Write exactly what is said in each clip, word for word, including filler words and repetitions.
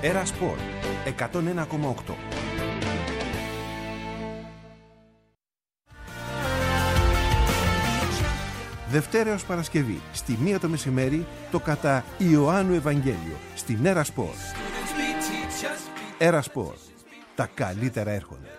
Έρα Σπορ εκατόν ένα κόμμα οκτώ. Δευτέρα έως Παρασκευή, στη μία το μεσημέρι, το κατά Ιωάννου Ευαγγέλιο, στην Έρα Σπορ. Έρα Σπορ. Τα καλύτερα έρχονται.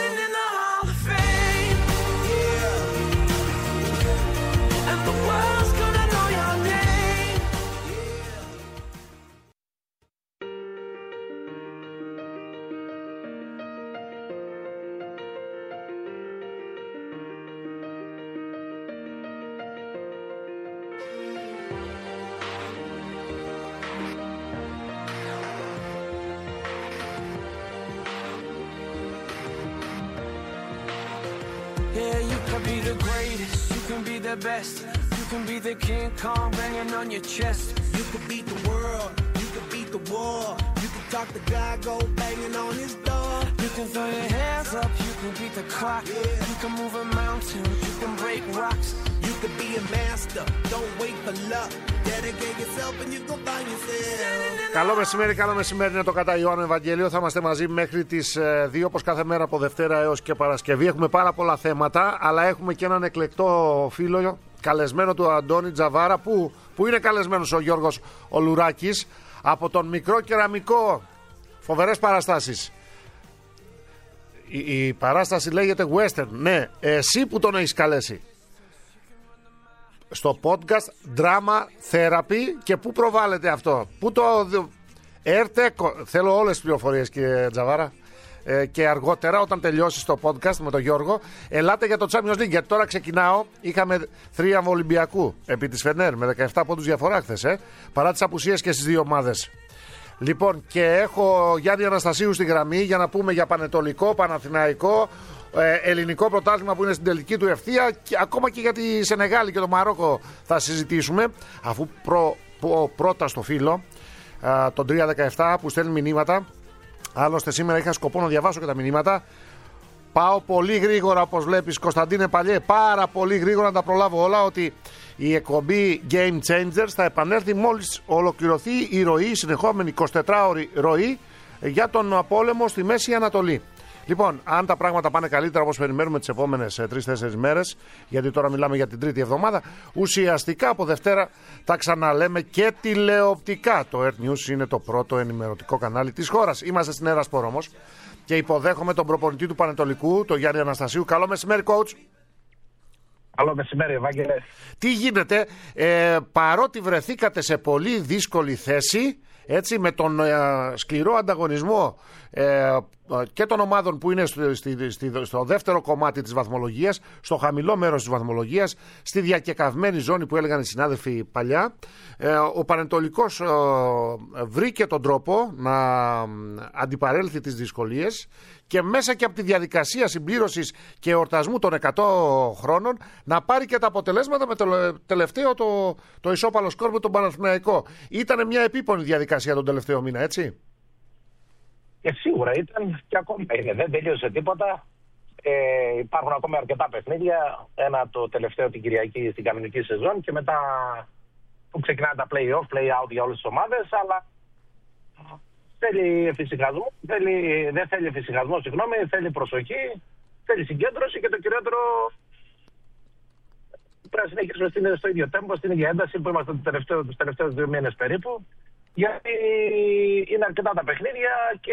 Yeah, you can be the greatest, you can be the best. You can be the King Kong banging on your chest. You can beat the world, you can beat the war. You can talk to God, go banging on his door. You can throw your hands up, you can beat the clock. Yeah. You can move a mountain, you can break rocks. You can be a master, don't wait for luck. Dedicate yourself and you can find yourself. Καλό μεσημέρι, καλό μεσημέρι, είναι το κατά Ιωάννου Ευαγγέλιο. Θα είμαστε μαζί μέχρι τις δύο, όπως κάθε μέρα από Δευτέρα έως και Παρασκευή. Έχουμε πάρα πολλά θέματα, αλλά έχουμε και έναν εκλεκτό φίλο, καλεσμένο του Αντώνη Τζαβάρα, που, που είναι καλεσμένος ο Γιώργος ο Λουράκης, από τον Μικρό Κεραμικό. Φοβερές παραστάσεις. Η, η παράσταση λέγεται Western. Ναι, εσύ που τον έχεις καλέσει στο podcast Drama Therapy, και πού προβάλλεται αυτό, πού το έρτε, θέλω όλες τις πληροφορίες κύριε Τζαβάρα, ε, και αργότερα όταν τελειώσει το podcast με τον Γιώργο ελάτε για το Champions League, γιατί τώρα ξεκινάω. Είχαμε θρίαμβο Ολυμπιακού επί της Φενέρ με δεκαεπτά πόντους διαφορά χθες, ε, παρά τις απουσίες και στις δύο ομάδες. Λοιπόν, και έχω Γιάννη Αναστασίου στη γραμμή για να πούμε για Πανετολικό, Παναθηναϊκό, ελληνικό πρωτάθλημα που είναι στην τελική του ευθεία, και ακόμα και για τη Σενεγάλη και το Μαρόκο θα συζητήσουμε, αφού προ, προ, πρώτα στο φίλο α, τον τρία δεκαεπτά που στέλνει μηνύματα. Άλλωστε σήμερα είχα σκοπό να διαβάσω και τα μηνύματα. Πάω πολύ γρήγορα, όπως βλέπεις Κωνσταντίνε Παλιέ, πάρα πολύ γρήγορα να τα προλάβω όλα, ότι η εκπομπή Game Changers θα επανέλθει μόλις ολοκληρωθεί η ροή, η συνεχόμενη εικοσιτετράωρη ροή για τον πόλεμο στη Μέση Ανατολή. Λοιπόν, αν τα πράγματα πάνε καλύτερα όπως περιμένουμε τις επόμενες τρεις τέσσερις μέρες, γιατί τώρα μιλάμε για την τρίτη εβδομάδα, ουσιαστικά από Δευτέρα τα ξαναλέμε και τηλεοπτικά. Το Earth News είναι το πρώτο ενημερωτικό κανάλι της χώρας. Είμαστε στην Έρα Σπορ όμως και υποδέχομαι τον προπονητή του Πανετολικού, τον Γιάννη Αναστασίου. Καλό μεσημέρι, coach. Καλό μεσημέρι, Ευάγγελε. Τι γίνεται, ε, παρότι βρεθήκατε σε πολύ δύσκολη θέση, έτσι, με τον ε, σκληρό ανταγωνισμό ε, και των ομάδων που είναι στο, στη, στη, στο δεύτερο κομμάτι της βαθμολογίας, στο χαμηλό μέρος της βαθμολογίας, στη διακεκαυμένη ζώνη που έλεγαν οι συνάδελφοι παλιά, ε, ο Πανετολικός ε, βρήκε τον τρόπο να αντιπαρέλθει τις δυσκολίες και μέσα και από τη διαδικασία συμπλήρωσης και εορτασμού των εκατό χρόνων να πάρει και τα αποτελέσματα με το τελευταίο το, το ισόπαλο σκορ με τον Παναθηναϊκό. Ήταν μια επίπονη διαδικασία τον τελευταίο μήνα, έτσι. Και σίγουρα ήταν και ακόμα είναι. Δεν τελείωσε τίποτα. Ε, υπάρχουν ακόμα αρκετά παιχνίδια. Ένα το τελευταίο την Κυριακή στην κανονική σεζόν και μετά που ξεκινάνε τα play-off, play-out για όλες τις ομάδες. Αλλά θέλει εφησυχασμό, θέλει, δεν θέλει εφησυχασμό, συγγνώμη, θέλει προσοχή, θέλει συγκέντρωση και το κυριότερο πρέπει να συνεχίσουμε στο ίδιο τέμπο, στην ίδια ένταση που είμαστε τους τελευταίους δύο μήνες περίπου. Γιατί είναι αρκετά τα παιχνίδια και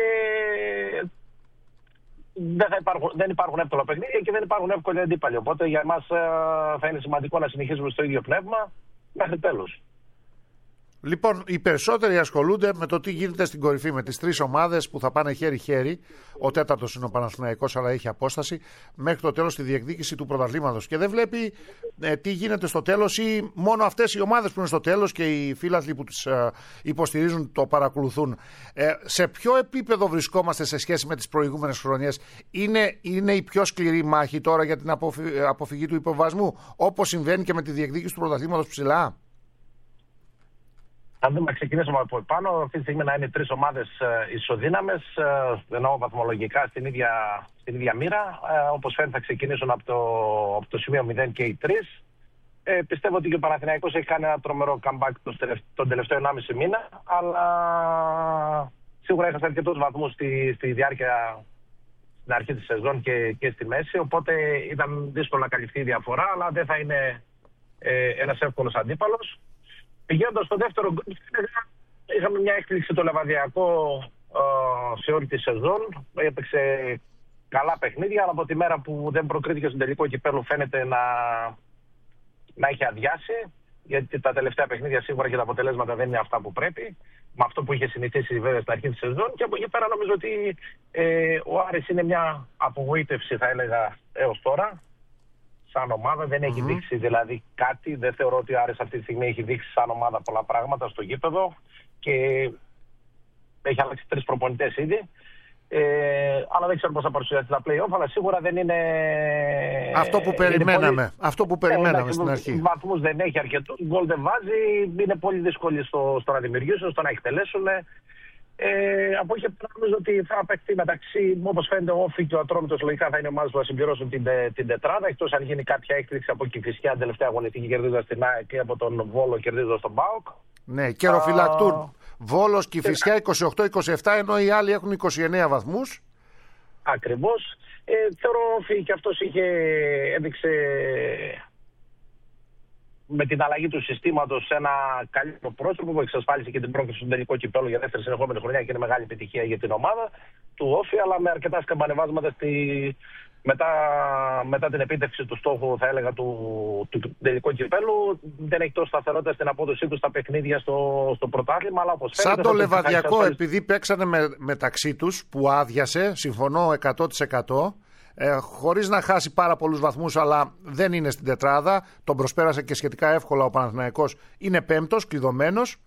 δεν, θα υπάρχουν, δεν υπάρχουν εύκολα παιχνίδια και δεν υπάρχουν εύκολοι αντίπαλοι. Οπότε για εμάς θα είναι σημαντικό να συνεχίσουμε στο ίδιο πνεύμα μέχρι τέλος. Λοιπόν, οι περισσότεροι ασχολούνται με το τι γίνεται στην κορυφή, με τις τρεις ομάδες που θα πάνε χέρι-χέρι. Ο τέταρτος είναι ο Παναθηναϊκός, αλλά έχει απόσταση μέχρι το τέλος στη διεκδίκηση του πρωταθλήματος. Και δεν βλέπει ε, τι γίνεται στο τέλος, ή μόνο αυτές οι ομάδες που είναι στο τέλος και οι φίλαθλοι που τους ε, υποστηρίζουν το παρακολουθούν. Ε, σε ποιο επίπεδο βρισκόμαστε σε σχέση με τις προηγούμενες χρονιές? Είναι, είναι η πιο σκληρή μάχη τώρα για την αποφυ, αποφυγή του υποβασμού, όπως συμβαίνει και με τη διεκδίκηση του πρωταθλήματος ψηλά? Αν δούμε, ξεκινήσουμε από επάνω, αυτή τη στιγμή να είναι τρεις ομάδες ισοδύναμες, ενώ βαθμολογικά στην ίδια, στην ίδια μοίρα. Όπως φαίνεται θα ξεκινήσουν από το, από το σημείο μηδέν και οι τρεις. Ε, πιστεύω ότι και ο Παναθηναϊκός έχει κάνει ένα τρομερό comeback τον τελευταίο ενάμιση μήνα, αλλά Σίγουρα έχασε αρκετούς βαθμούς στη, στη διάρκεια, στην αρχή της σεζόν και, και στη μέση, οπότε ήταν δύσκολο να καλυφθεί η διαφορά, αλλά δεν θα είναι ε, ένας εύκολος αντίπαλος. Πηγαίνοντας στο δεύτερο γκρουπ, είχαμε μια έκπληξη το Λεβαδιακό ε, σε όλη τη σεζόν. Έπαιξε καλά παιχνίδια, αλλά από τη μέρα που δεν προκρίθηκε στον τελικό κυπέλλου φαίνεται να, να έχει αδειάσει. Γιατί τα τελευταία παιχνίδια σίγουρα και τα αποτελέσματα δεν είναι αυτά που πρέπει. Με αυτό που είχε συνηθίσει βέβαια στην αρχή τη σεζόν. Και από εκεί πέρα νομίζω ότι ε, ο Άρης είναι μια απογοήτευση, θα έλεγα, έως τώρα. Σαν ομάδα δεν έχει mm-hmm. δείξει δηλαδή κάτι. Δεν θεωρώ ότι ο Άρης αυτή τη στιγμή έχει δείξει σαν ομάδα πολλά πράγματα στο γήπεδο. Και έχει αλλάξει τρεις προπονητές ήδη. Ε, αλλά δεν ξέρω πώς θα παρουσιάσει τα play-off, αλλά σίγουρα δεν είναι αυτό που περιμέναμε, πολύ... αυτό που περιμέναμε ε, στην αρχή. Βαθμούς δεν έχει αρκετούς, γκολ δεν βάζει, είναι πολύ δύσκολοι στο, στο να δημιουργήσουν, στο να εκτελέσουν. Ε, από εκεί πέρα νομίζω ότι θα παιχτεί μεταξύ, όπως φαίνεται, ο Όφη και ο Ατρόμητος λογικά θα είναι ομάδες που θα συμπληρώσουν την, την τετράδα, εκτός αν γίνει κάποια έκπληξη από Κηφισιά την τελευταία αγωνιστική κερδίζοντας την ΑΕΚ και από τον Βόλο κερδίζοντας τον ΠΑΟΚ. Ναι, καιροφυλακτούν. Βόλος και Κηφισιά είκοσι οκτώ είκοσι επτά, ενώ οι άλλοι έχουν είκοσι εννέα βαθμούς. Ακριβώς. Ε, θεωρώ ότι και αυτός είχε, έδειξε με την αλλαγή του συστήματος ένα καλύτερο πρόσωπο που εξασφάλισε και την πρόκληση στον τελικό κυπέλλο για δεύτερη συνεχόμενη χρονιά και είναι μεγάλη επιτυχία για την ομάδα του Όφη, αλλά με αρκετά σκαμπανεβάσματα στη... μετά, μετά την επίτευξη του στόχου, θα έλεγα, του, του, του τελικού κυπέλλου. Δεν έχει τόσο σταθερότητα στην απόδοσή του στα παιχνίδια στο, στο πρωτάθλημα. Αλλά όπως σαν φαίνεται, το Λεβαδιακό, εξασφάλισε... επειδή παίξανε με, μεταξύ τους που άδειασε, συμφωνώ εκατό τοις εκατό. Ε, χωρίς να χάσει πάρα πολλούς βαθμούς, αλλά δεν είναι στην τετράδα. Τον προσπέρασε και σχετικά εύκολα ο Παναθηναϊκός. Είναι πέμπτος, κλειδωμένος.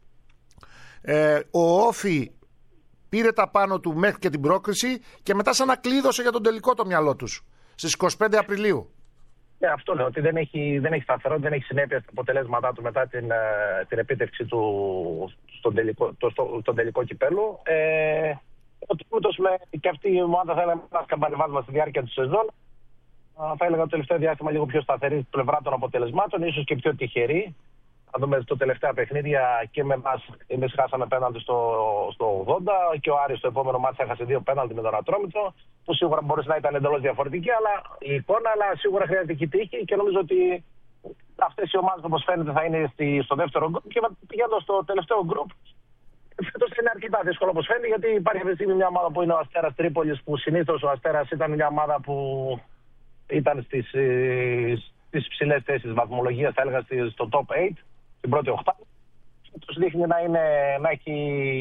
Ε, ο Όφη πήρε τα πάνω του μέχρι και την πρόκριση και μετά σαν να κλείδωσε για τον τελικό το μυαλό τους στις είκοσι πέντε Απριλίου. Ναι, αυτό λέω, ότι δεν έχει, δεν έχει σταθερότητα, δεν έχει συνέπεια στα αποτελέσματά του μετά την, την επίτευξη του στον τελικό, το, στο, στον τελικό κυπέλλου. Ε, Ο Τρόμητος και αυτή η ομάδα θα έλεγα ένα σκαμπανεβάσμα στη διάρκεια του σεζόν. Θα έλεγα το τελευταίο διάστημα λίγο πιο σταθερή στην πλευρά των αποτελεσμάτων, ίσως και πιο τυχερή. Αν δούμε το τελευταία παιχνίδια και με εμάς, εμείς χάσαμε πέναλτι στο, στο ογδόντα και ο Άρης στο επόμενο μάτς έχασε δύο πέναλτι με τον Ατρόμητο, που σίγουρα μπορούσε να ήταν εντελώς διαφορετική, αλλά η εικόνα, αλλά σίγουρα χρειάζεται και τύχη και νομίζω ότι αυτές οι ομάδες όπως φαίνεται θα είναι στη, στο δεύτερο γκρουπ και πηγαίνοντας στο τελευταίο γκρουπ. Φέτος είναι αρκετά δύσκολο όπως φαίνεται, γιατί υπάρχει αυτή τη στιγμή μια ομάδα που είναι ο Αστέρας Τρίπολης, που συνήθως ο Αστέρας ήταν μια ομάδα που ήταν στις, στις ψηλές θέσεις βαθμολογίας, θα έλεγα στο top οκτώ, στην πρώτη οχτάδα. Φέτος δείχνει να, είναι, να, έχει,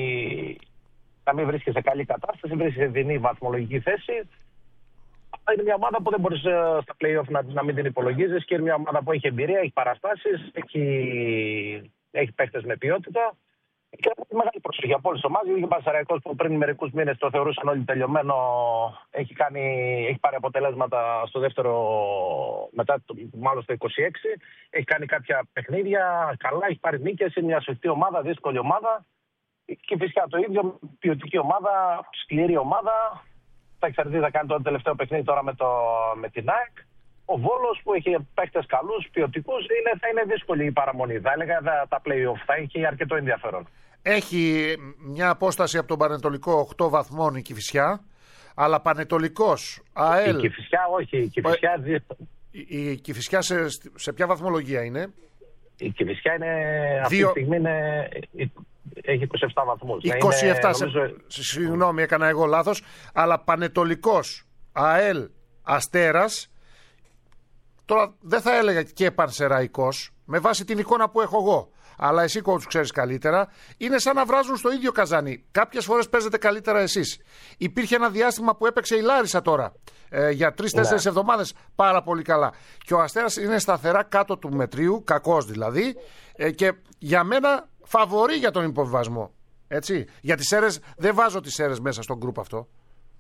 να μην βρίσκει σε καλή κατάσταση, βρίσκει σε δεινή βαθμολογική θέση. Είναι μια ομάδα που δεν μπορείς στα play-off να, να μην την υπολογίζεις και είναι μια ομάδα που έχει εμπειρία, έχει παραστάσεις, έχει, έχει παίχτες με ποιότητα. Και έχει μεγάλη προσοχή από όλες τις ομάδες. Ο Πανσεραϊκός που πριν μερικούς μήνες το θεωρούσαν όλοι τελειωμένο, έχει, κάνει, έχει πάρει αποτελέσματα στο δεύτερο, μετά το, μάλλον στο είκοσι έξι. Έχει κάνει κάποια παιχνίδια καλά, έχει πάρει νίκες. Είναι μια σφιχτή ομάδα, δύσκολη ομάδα. Και φυσικά το ίδιο, ποιοτική ομάδα, σκληρή ομάδα. Θα εξαρτηθεί, θα κάνει το τελευταίο παιχνίδι τώρα με, το, με την ΑΕΚ. Ο Βόλος που έχει παίχτες καλούς, ποιοτικούς, είναι, θα είναι δύσκολη η παραμονή. Θα έλεγα τα play-off θα έχει αρκετό ενδιαφέρον. Έχει μια απόσταση από τον Πανετολικό οκτώ βαθμών η Κηφισιά, αλλά Πανετολικός, ΑΕΛ... Η Κηφισιά όχι, η Κηφισιά... Η, η Κηφισιά σε, σε ποια βαθμολογία είναι? Η Κηφισιά είναι, Δύο... αυτή τη στιγμή είναι, έχει είκοσι επτά βαθμούς. είκοσι επτά, είναι, νομίζω... σε, συγγνώμη έκανα εγώ λάθος, αλλά Πανετολικός, ΑΕΛ, Αστέρας, τώρα δεν θα έλεγα και Πανσεραϊκός, με βάση την εικόνα που έχω εγώ. Αλλά εσύ coach ξέρεις καλύτερα. Είναι σαν να βράζουν στο ίδιο καζάνι. Κάποιες φορές παίζετε καλύτερα εσείς. Υπήρχε ένα διάστημα που έπαιξε η Λάρισα τώρα. Ε, για τρεις-τέσσερις ναι. εβδομάδες πάρα πολύ καλά. Και ο Αστέρας είναι σταθερά κάτω του μετρίου, κακός δηλαδή. Ε, και για μένα φαβορεί για τον υποβιβασμό. Έτσι. Για τις ΣΕΡΕΣ δεν βάζω τις ΣΕΡΕΣ μέσα στον γκρουπ αυτό.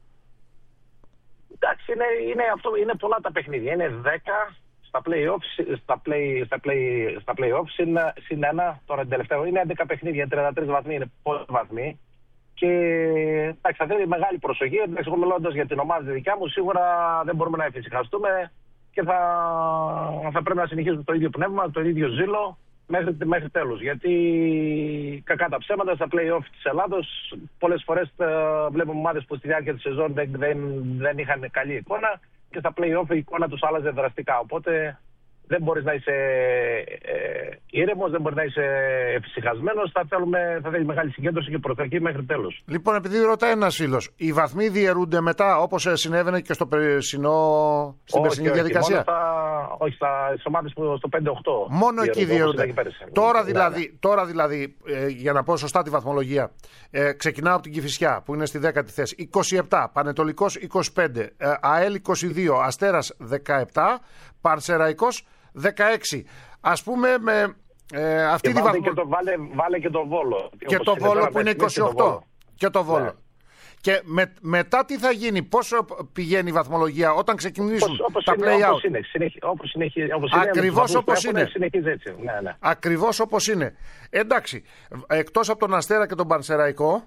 Εντάξει, είναι, είναι, αυτό, είναι πολλά τα παιχνίδια. Είναι δέκα. Στα play-off, στα play, στα play, στα play-off συν, συν ένα, τώρα την τελευταία, είναι έντεκα παιχνίδια, τριάντα τρεις βαθμοί, είναι πολλοί βαθμοί. Και εντάξει, θα θέλει μεγάλη προσοχή. Εντάξει, εγώ μιλώντας για την ομάδα τη δικιά μου, σίγουρα δεν μπορούμε να εφησυχαστούμε και θα, θα πρέπει να συνεχίσουμε το ίδιο πνεύμα, το ίδιο ζήλο μέχρι, μέχρι τέλους. Γιατί κακά τα ψέματα στα play-off της Ελλάδος πολλές φορές ε, βλέπουμε ομάδες που στη διάρκεια της σεζόν δεν, δεν, δεν είχαν καλή εικόνα και στα play-off η εικόνα τους άλλαζε δραστικά. Οπότε δεν μπορείς να είσαι ε, ήρεμος, δεν μπορείς να είσαι εφησυχασμένος. Θα, θέλουμε, θα θέλει μεγάλη συγκέντρωση και προσοχή μέχρι τέλους. Λοιπόν, επειδή ρωτάει ένας φίλος, οι βαθμοί διαιρούνται μετά όπως συνέβαινε και στο περσινό, στην περσινή διαδικασία? Στα, όχι, στα ομάδες που στο πέντε οκτώ. Μόνο εκεί διαιρούνται. Τώρα δηλαδή, ναι. τώρα δηλαδή ε, για να πω σωστά τη βαθμολογία, ε, ξεκινάω από την Κηφισιά που είναι στη δέκατη θέση. είκοσι επτά, Πανετολικός είκοσι πέντε, ε, ΑΕΛ είκοσι δύο, Αστέρας δεκαεπτά, Πανσεραϊκός δεκαέξι. Ας πούμε με ε, αυτή τη βαθμολογία. Βάλε, βάλε και το Βόλο. Και το Βόλο που είναι είκοσι οκτώ. Και το Βόλο. Ναι. Και με, μετά τι θα γίνει, πόσο πηγαίνει η βαθμολογία όταν ξεκινήσουν όπως, όπως τα play-out? Όπως είναι, συνεχι, όπως συνεχι, όπως Ακριβώς είναι, όπως είναι. Συνεχίζει έτσι. Ναι, ναι. Ακριβώς όπως είναι. Εντάξει, εκτός από τον Αστέρα και τον Πανσεραϊκό,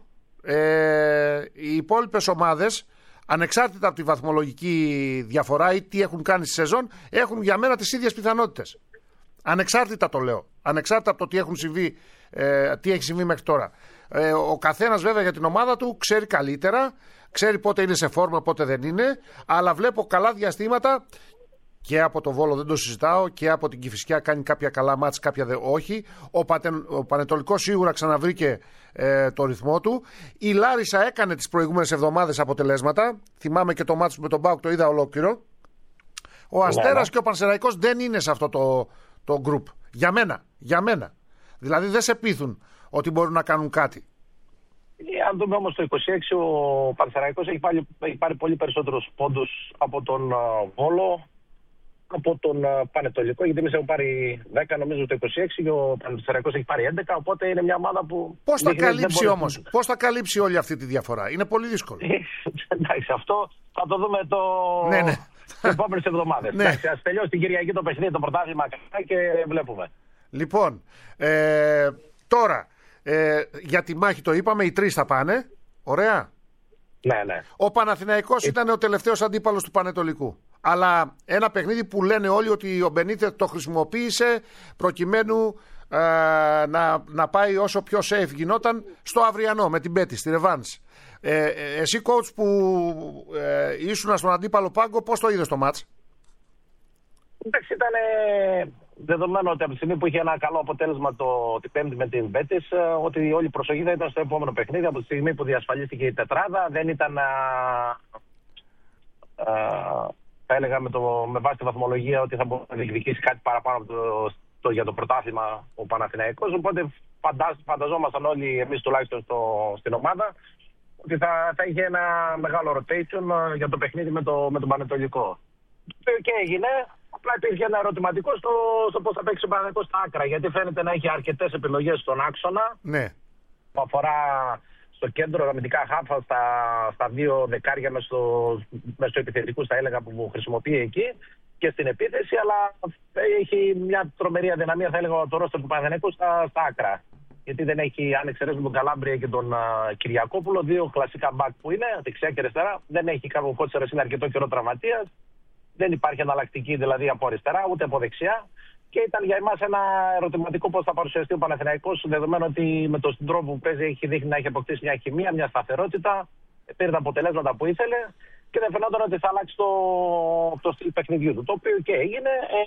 ε, οι υπόλοιπες ομάδες, ανεξάρτητα από τη βαθμολογική διαφορά ή τι έχουν κάνει στη σεζόν, έχουν για μένα τις ίδιες πιθανότητες. Ανεξάρτητα το λέω. Ανεξάρτητα από το τι, έχουν συμβεί, ε, τι έχει συμβεί μέχρι τώρα. Ε, ο καθένας βέβαια για την ομάδα του ξέρει καλύτερα, ξέρει πότε είναι σε φόρμα, πότε δεν είναι, αλλά βλέπω καλά διαστήματα και από το Βόλο δεν το συζητάω και από την Κηφισιά κάνει κάποια καλά μάτς, κάποια δε όχι. Ο, Πατε, ο Πανετολικός σίγουρα ξαναβρήκε ε, το ρυθμό του. Η Λάρισα έκανε τις προηγούμενες εβδομάδες αποτελέσματα. Θυμάμαι και το μάτς με τον Πάουκ το είδα ολόκληρο. Ο Αστέρας ναι, ναι. και ο Πανσεραϊκός δεν είναι σε αυτό το, το group. Για μένα, για μένα. Δηλαδή δεν σε πείθουν ότι μπορούν να κάνουν κάτι. Αν δούμε όμως το είκοσι έξι, ο Πανσεραϊκός έχει πάρει, έχει πάρει πολύ περισσότερους πόντους από τον uh, Βόλο, από τον uh, Πανετολικό, γιατί εμείς έχουμε πάρει δέκα νομίζω το είκοσι έξι και ο Πανσεραϊκός έχει πάρει έντεκα, οπότε είναι μια ομάδα που... Πώς θα καλύψει μπορεί... όμως, πώς θα καλύψει όλη αυτή τη διαφορά? Είναι πολύ δύσκολο. Εντάξει, αυτό θα το δούμε το... ναι, ναι. τις επόμενες εβδομάδες. ναι. Εντάξει, ας τελειώσει την Κυριακή το παιχνίδι, το πρωτάθλημα και βλέπουμε. Λοιπόν, ε, τώρα, ε, για τη μάχη το είπαμε, οι τρεις θα πάνε. Ωραία. Ναι, ναι. Ο Παναθηναϊκός ε... ήταν ο τελευταίος αντίπαλος του Πανετολικού. Αλλά ένα παιχνίδι που λένε όλοι ότι ο Μπενίτε το χρησιμοποίησε προκειμένου ε, να, να πάει όσο πιο safe γινόταν στο αυριανό με την Πέτη, στη Ρεβάνς. Ε, ε, εσύ coach που ε, ήσουν στον αντίπαλο πάγκο, πώς το είδες το μάτς? Εντάξει, ήταν δεδομένο ότι από τη στιγμή που είχε ένα καλό αποτέλεσμα το, την Πέμπτη με την Μπέτης, ότι όλη η προσοχή θα ήταν στο επόμενο παιχνίδι. Από τη στιγμή που διασφαλίστηκε η τετράδα, δεν ήταν, α, α, θα έλεγα με, το, με βάση τη βαθμολογία, ότι θα μπορούσε να διεκδικήσει κάτι παραπάνω από το, το, για το πρωτάθλημα ο Παναθηναϊκός. Οπότε φαντάζ, φανταζόμασταν όλοι εμείς τουλάχιστον στο, στην ομάδα ότι θα, θα είχε ένα μεγάλο rotation για το παιχνίδι με, το, με τον Πανετολικό. Και έγινε. Απλά υπήρχε ένα ερωτηματικό στο, στο πώς θα παίξει ο Παναθηναϊκός στα άκρα. Γιατί φαίνεται να έχει αρκετές επιλογές στον άξονα. Ναι. Που αφορά στο κέντρο αμυντικά χάφα, στα, στα δύο δεκάρια μες στο, μες στο επιθετικού, θα έλεγα, που χρησιμοποιεί εκεί. Και στην επίθεση, αλλά έχει μια τρομερή αδυναμία, θα έλεγα, το ρόστερ του Παναθηναϊκού στα, στα άκρα. Γιατί δεν έχει, αν εξαιρέσουμε τον Καλάμπρια και τον uh, Κυριακόπουλο, δύο κλασικά μπακ που είναι, δεξιά και αριστερά. Δεν έχει κάποιο Κότσερα, είναι αρκετό καιρό τραυματίας. Δεν υπάρχει εναλλακτική δηλαδή από αριστερά ούτε από δεξιά. Και ήταν για εμάς ένα ερωτηματικό πώς θα παρουσιαστεί ο Παναθηναϊκός, δεδομένου ότι με τον τρόπο που παίζει έχει δείχνει να έχει αποκτήσει μια χημεία, μια σταθερότητα. Πήρε τα αποτελέσματα που ήθελε και δεν φαινόταν ότι θα αλλάξει το, το στυλ παιχνιδιού του. Το οποίο και έγινε. Ε,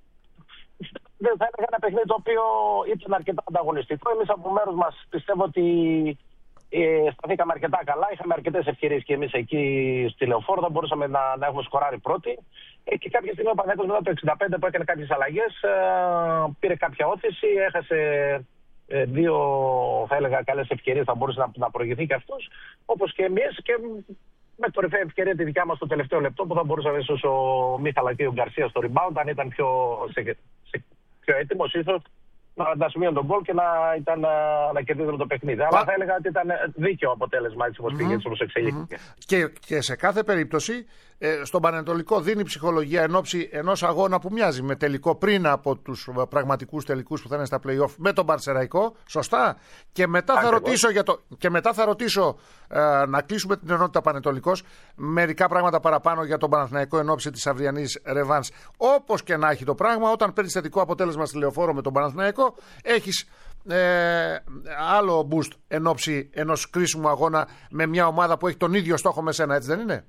δεν θα έλεγα ένα παιχνίδι το οποίο ήταν αρκετά ανταγωνιστικό. Εμείς από μέρους μας πιστεύω ότι ε, σταθήκαμε αρκετά καλά. Είχαμε αρκετές ευκαιρίες και εμείς εκεί στη Λεωφόρο. Θα μπορούσαμε να, να έχουμε σκοράρει πρώτοι. Ε, και κάποια στιγμή ο Παναθηναϊκός μετά το εξήντα πέντε που έκανε κάποιες αλλαγές ε, πήρε κάποια όθηση. Έχασε ε, δύο, θα έλεγα, καλές ευκαιρίες. Θα μπορούσε να, να προηγηθεί και αυτός. Όπως και εμείς. Και με κορυφαία ευκαιρία τη δικιά μας στο τελευταίο λεπτό που θα μπορούσαμε ίσως ο Μίχαλα και ο Γκαρσία στο rebound, αν ήταν πιο, σε, σε, πιο έτοιμος ίσως να, να σημείωνε τον γκολ και να, ήταν, να, να κερδίζουν το παιχνίδι. Πα... Αλλά θα έλεγα ότι ήταν δίκαιο αποτέλεσμα έτσι όπως mm-hmm. πήγε, έτσι όπως εξελίχθηκε. Mm-hmm. Και, και σε κάθε περίπτωση ε, στον Πανετολικό δίνει ψυχολογία εν ώψη ενός αγώνα που μοιάζει με τελικό πριν από τους πραγματικούς τελικούς που θα είναι στα play-off με τον Πανσεραϊκό. Σωστά. Και μετά θα ρωτήσω, για το, και μετά θα ρωτήσω ε, να κλείσουμε την ενότητα Πανετολικός μερικά πράγματα παραπάνω για τον Παναθηναϊκό εν ώψη της αυριανής ρεβάνς. Όπως και να έχει το πράγμα, όταν παίρνει θετικό αποτέλεσμα στη Λεωφόρο με τον Παναθηναϊκό, Παναθηναϊκό, έχεις ε, άλλο boost εν ώψη ενός κρίσιμου αγώνα με μια ομάδα που έχει τον ίδιο στόχο με σένα, έτσι δεν είναι?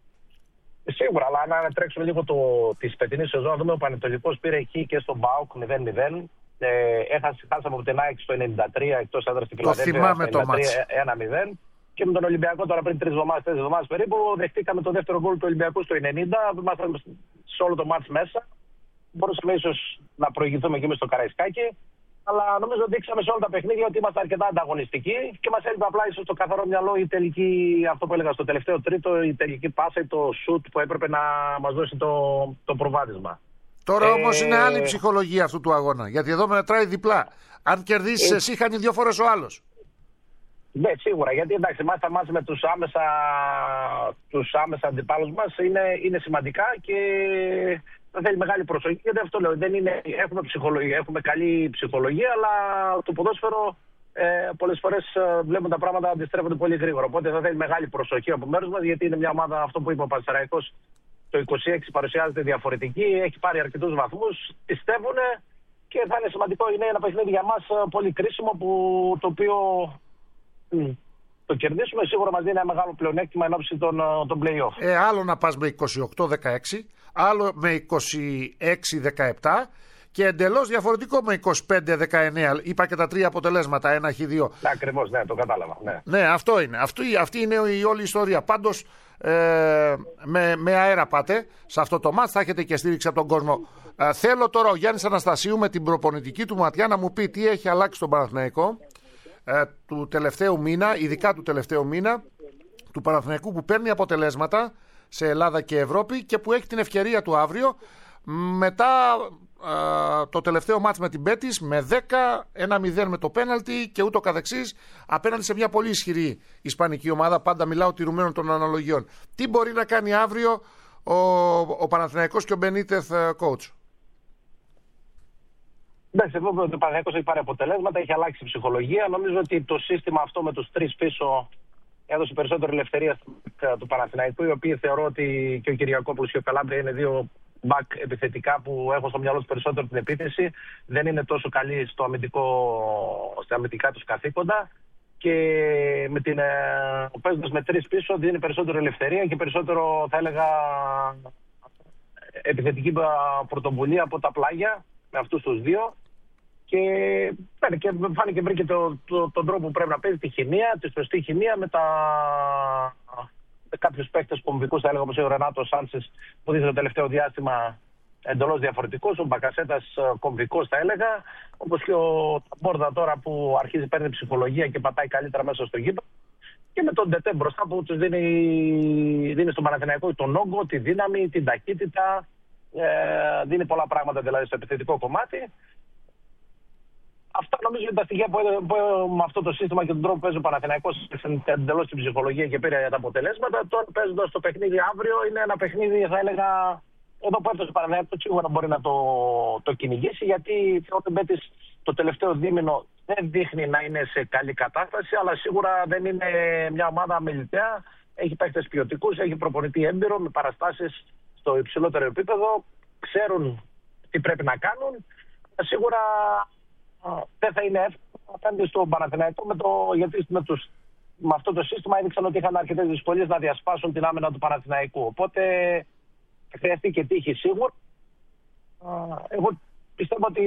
Σίγουρα, αλλά να τρέξουμε λίγο το, τη φετινή σεζόν, δούμε ο Πανετολικός πήρε εκεί και στον ΠΑΟΚ μηδέν μηδέν. Ε, έχασε, χάσαμε από την ΑΕΚ στο ενενήντα τρία εκτός έδρας στην Φιλαδέλφια. Το θυμάμαι το μάτς. ένα μηδέν. Και με τον Ολυμπιακό τώρα πριν τρεις εβδομάδες, τέσσερις εβδομάδες περίπου, δεχτήκαμε το δεύτερο γκολ του Ολυμπιακού στο ενενήντα. Ήμασταν σε όλο το μάτς μέσα. Μπορούσαμε ίσως να προηγηθούμε και εμείς στο Καραϊσκάκι. Αλλά νομίζω ότι δείξαμε σε όλα τα παιχνίδια ότι είμαστε αρκετά ανταγωνιστικοί και μας έλειπε απλά ίσως στο καθαρό μυαλό η τελική, αυτό που έλεγα στο τελευταίο τρίτο, η τελική πάσα ή το σουτ που έπρεπε να μας δώσει το, το προβάδισμα. Τώρα ε... όμως είναι άλλη ψυχολογία αυτού του αγώνα. Γιατί εδώ μετράει διπλά. Αν κερδίσεις ε... εσύ, χάνει δύο φορές ο άλλος. Ναι, σίγουρα. Γιατί εντάξει, εμάς τα μάτια με τους άμεσα, τους άμεσα αντιπάλους μας είναι, είναι σημαντικά και δεν θέλει μεγάλη προσοχή. Γιατί αυτό λέω, δεν είναι, έχουμε, ψυχολογία, έχουμε καλή ψυχολογία, αλλά το ποδόσφαιρο ε, πολλές φορές ε, βλέπουν τα πράγματα αντιστρέφονται πολύ γρήγορα. Οπότε θα θέλει μεγάλη προσοχή από μέρους μας, γιατί είναι μια ομάδα, αυτό που είπε ο Πανσεραϊκός, το είκοσι έξι παρουσιάζεται διαφορετική, έχει πάρει αρκετούς βαθμούς, πιστεύουν και θα είναι σημαντικό. Είναι ένα παιχνίδι για μας πολύ κρίσιμο, που, το οποίο mm, το κερδίσουμε σίγουρα μας δίνει ένα μεγάλο πλεονέκτημα εν ώψη των, των play-off. Ε, άλλο να πας με είκοσι οκτώ δεκαέξι, άλλο με είκοσι έξι δεκαεπτά και εντελώς διαφορετικό με είκοσι πέντε δεκαεννέα. Είπα και τα τρία αποτελέσματα, ένα χ δύο. Ναι, ακριβώς, ναι, το κατάλαβα. Ναι, ναι αυτό είναι. Αυτή, αυτή είναι η όλη η ιστορία. Πάντως ε, με, με αέρα πάτε σε αυτό το μάτς, θα έχετε και στήριξη από τον κόσμο. Ε, θέλω τώρα ο Γιάννης Αναστασίου με την προπονητική του ματιά να μου πει τι έχει αλλάξει στον Παναθηναϊκό ε, του τελευταίου μήνα, ειδικά του τελευταίου μήνα, του Παναθηναϊκού που παίρνει αποτελέσματα σε Ελλάδα και Ευρώπη και που έχει την ευκαιρία του αύριο μετά ε, το τελευταίο μάτς με την Μπέτις με δέκα, ένα μηδέν με το πέναλτι και ούτω καθεξής απέναντι σε μια πολύ ισχυρή ισπανική ομάδα, πάντα μιλάω τηρουμένων των αναλογιών. Τι μπορεί να κάνει αύριο ο, ο Παναθηναϊκός και ο Μπενίτεθ coach? Εντάξει, εγώ ότι ο Παναθηναϊκός έχει πάρει αποτελέσματα, έχει αλλάξει η ψυχολογία. Νομίζω ότι το σύστημα αυτό με τους τρεις πίσω έδωσε περισσότερη ελευθερία του Παναθηναϊκού, οι οποίοι θεωρώ ότι και ο Κυριακόπουλος και ο Καλάμπρια είναι δύο back επιθετικά που έχουν στο μυαλό τους περισσότερο την επίθεση. Δεν είναι τόσο καλοί στο αμυντικό, στα αμυντικά τους καθήκοντα. Και με την, παίζοντας με τρεις πίσω δίνει περισσότερο ελευθερία και περισσότερο, θα έλεγα, επιθετική πρωτοβουλία από τα πλάγια με αυτούς τους δύο. Και, και φάνηκε βρήκε το, το, τον τρόπο που πρέπει να παίζει, τη χημεία, τη σωστή χημεία με, τα, με κάποιους παίκτες κομβικούς, θα έλεγα, όπως ο Ρενάτο Σάντσες που δείχνει το τελευταίο διάστημα εντελώς διαφορετικός, ο Μπακασέτας κομβικός, θα έλεγα, όπως και ο Ταμπόρδα τώρα που αρχίζει παίρνει ψυχολογία και πατάει καλύτερα μέσα στο γήπεδο. Και με τον Ντετέ μπροστά που τους δίνει, δίνει στον Παναθηναϊκό τον όγκο, τη δύναμη, την ταχύτητα, ε, δίνει πολλά πράγματα δηλαδή στο επιθετικό κομμάτι. Αυτά νομίζω είναι τα στοιχεία που, που με αυτό το σύστημα και τον τρόπο που παίζει ο Παναθηναϊκός εντελώς την ψυχολογία και πήρε τα αποτελέσματα. Τώρα παίζοντας το παιχνίδι αύριο είναι ένα παιχνίδι, θα έλεγα, εδώ που έφτασε ο Παναθηναϊκός σίγουρα μπορεί να το, το κυνηγήσει, γιατί θεωρώ ότι το τελευταίο δίμηνο δεν δείχνει να είναι σε καλή κατάσταση, αλλά σίγουρα δεν είναι μια ομάδα αμεληταία. Έχει παίκτες ποιοτικούς, έχει προπονητή έμπειρο με παραστάσεις στο υψηλότερο επίπεδο, ξέρουν τι πρέπει να κάνουν. Σίγουρα δεν θα είναι εύκολο απέναντι στον Παναθηναϊκό, με το, γιατί με, τους, με αυτό το σύστημα έδειξαν ότι είχαν αρκετές δυσκολίες να διασπάσουν την άμυνα του Παναθηναϊκού. Οπότε θα χρειαστεί και τύχη σίγουρα. Εγώ πιστεύω ότι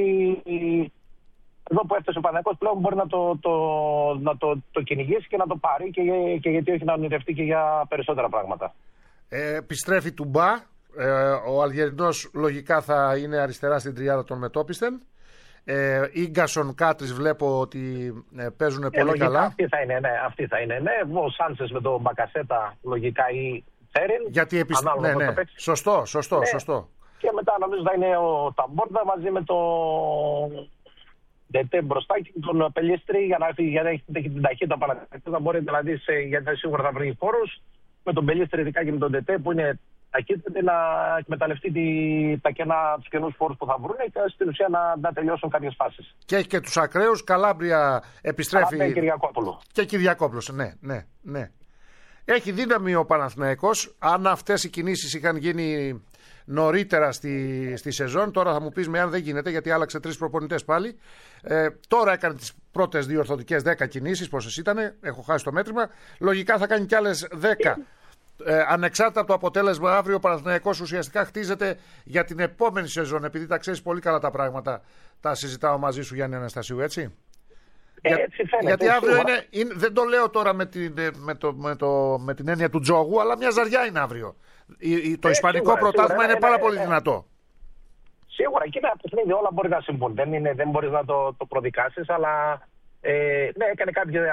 εδώ που έφτασε ο Παναθηναϊκός πλέον μπορεί να το, το, να το, το κυνηγήσει και να το πάρει και, και γιατί όχι να ονειρευτεί και για περισσότερα πράγματα. Ε, επιστρέφει Τουμπά. Ε, ο Αλγερινός λογικά θα είναι αριστερά στην τριάδα των μετόπιστεν. Ε, Ίγκασον, Κάτρις βλέπω ότι ε, παίζουν πολύ λογικά, καλά. Αυτή θα είναι, ναι. Αυτή θα είναι, ναι. Ο Σάντσες με τον Μπακασέτα λογικά ή Θέριν. Γιατί επιστρέφει. Ναι, ναι. Σωστό, σωστό, ναι. σωστό. Και μετά νομίζω θα είναι ο Ταμπόρδα μαζί με το Ντετέ μπροστά και τον Πελίστρη για να έχει, για να έχει την ταχύτητα Παναθηναϊκού. Θα μπορεί δηλαδή, σε, γιατί σίγουρα θα βρει χώρους. Με τον Πελίστρη ειδικά και με τον Ντετέ που είναι ταχύτητα να εκμεταλλευτεί τη, τα κενά, τους κενούς φόρους που θα βρουν και στην ουσία να, να τελειώσουν κάποιες φάσεις. Και έχει και τους ακραίους. Καλάμπρια επιστρέφει. Και Κυριακόπουλο. Και Κυριακόπουλος, ναι, ναι, ναι. Έχει δύναμη ο Παναθηναϊκός. Αν αυτές οι κινήσεις είχαν γίνει νωρίτερα στη, στη σεζόν, τώρα θα μου πεις με αν δεν γίνεται, γιατί άλλαξε τρεις προπονητές πάλι. Ε, τώρα έκανε τις πρώτες διορθωτικές δέκα κινήσεις, πόσες ήτανε, έχω χάσει το μέτρημα. Λογικά θα κάνει κι άλλες δέκα. Ε, ανεξάρτητα από το αποτέλεσμα, αύριο ο Παναθηναϊκός ουσιαστικά χτίζεται για την επόμενη σεζόν. Επειδή τα ξέρεις πολύ καλά τα πράγματα, τα συζητάω μαζί σου, Γιάννη Αναστασίου, έτσι. Ε, Για, έτσι φαίνεται, γιατί αύριο είναι, είναι, δεν το λέω τώρα με την, με το, με το, με την έννοια του τζόγου, αλλά μια ζαριά είναι αύριο. Η, η, το ε, ισπανικό πρωτάθλημα είναι, είναι πάρα ε, πολύ ε, δυνατό. Σίγουρα, και ένα παιχνίδι όλα μπορεί να συμβούν. Δεν, είναι, δεν μπορείς να το, το προδικάσεις, αλλά ε, ναι, έκανε κάποια,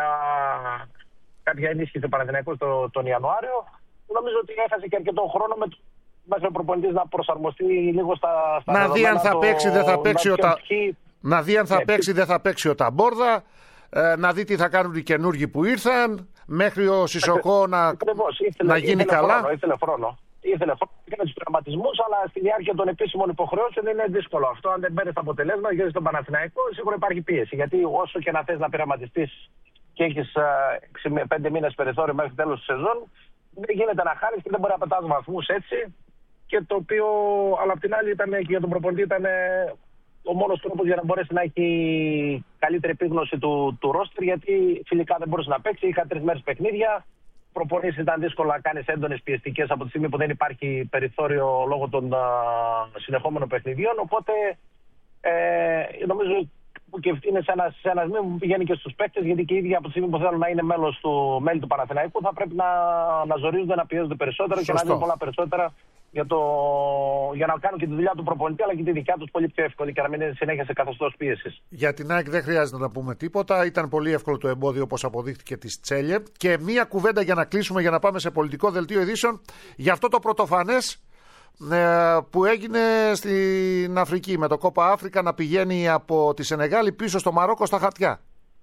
κάποια ενίσχυση ο Παναθηναϊκός το, τον Ιανουάριο. Νομίζω ότι έχασε και αρκετό χρόνο με, μέχρι ο προπονητής να προσαρμοστεί λίγο στα, στα να δει αν θα το, παίξει, δεν θα παίξει ο τα... Να δει αν θα ναι, παίξει, δεν θα παίξει ο Ταμπόρδα, ε, να δει τι θα κάνουν οι καινούργοι που ήρθαν, μέχρι ο Σισοκό να, ήθελε, να γίνει ήθελε καλά. Χρόνο, ήθελε χρόνο. Ήθελε χρόνο, έκανε τους τραυματισμούς, αλλά στη διάρκεια των επίσημων υποχρεώσεων είναι δύσκολο αυτό. Αν δεν παίρνει τα αποτελέσματα, γιατί στον Παναθηναϊκό σίγουρα υπάρχει πίεση. Γιατί όσο και να θες να πειραματιστείς και έχεις πέντε μήνες περιθώριο μέχρι τέλος της σεζόν, δεν γίνεται να χάνεις και δεν μπορεί να πετάς βαθμούς έτσι. Και το οποίο, αλλά απ' την άλλη, ήταν, και για τον προπονητή ήταν ο μόνος τρόπος για να μπορέσει να έχει καλύτερη επίγνωση του, του ρόστερ, γιατί φιλικά δεν μπορούσε να παίξει. Είχα τρεις μέρες παιχνίδια. Προπονήσεις ήταν δύσκολο να κάνεις έντονες πιεστικές από τη στιγμή που δεν υπάρχει περιθώριο λόγω των α, συνεχόμενων παιχνιδιών. Οπότε ε, νομίζω και ευθύνες σε ένα, σε ένα σημείο που πηγαίνει και στους παίκτες, γιατί και οι ίδιοι από τη στιγμή που θέλουν να είναι μέλος του, μέλη του Παναθηναϊκού θα πρέπει να, να ζορίζονται, να πιέζονται περισσότερο. Σωστό. Και να δίνουν πολλά περισσότερα για, το, για να κάνουν και τη δουλειά του προπονητή, αλλά και τη δικιά τους πολύ πιο εύκολη και να μην είναι συνέχεια σε καθεστώς πίεσης. Για την ΑΕΚ δεν χρειάζεται να πούμε τίποτα. Ήταν πολύ εύκολο το εμπόδιο, όπως αποδείχθηκε, της Τσέλιε. Και μία κουβέντα για να κλείσουμε, για να πάμε σε πολιτικό δελτίο ειδήσεων, για αυτό το πρωτοφανές που έγινε στην Αφρική με το Κόπα Αφρικα να πηγαίνει από τη Σενεγάλη πίσω στο Μαρόκο στα χαρτιά.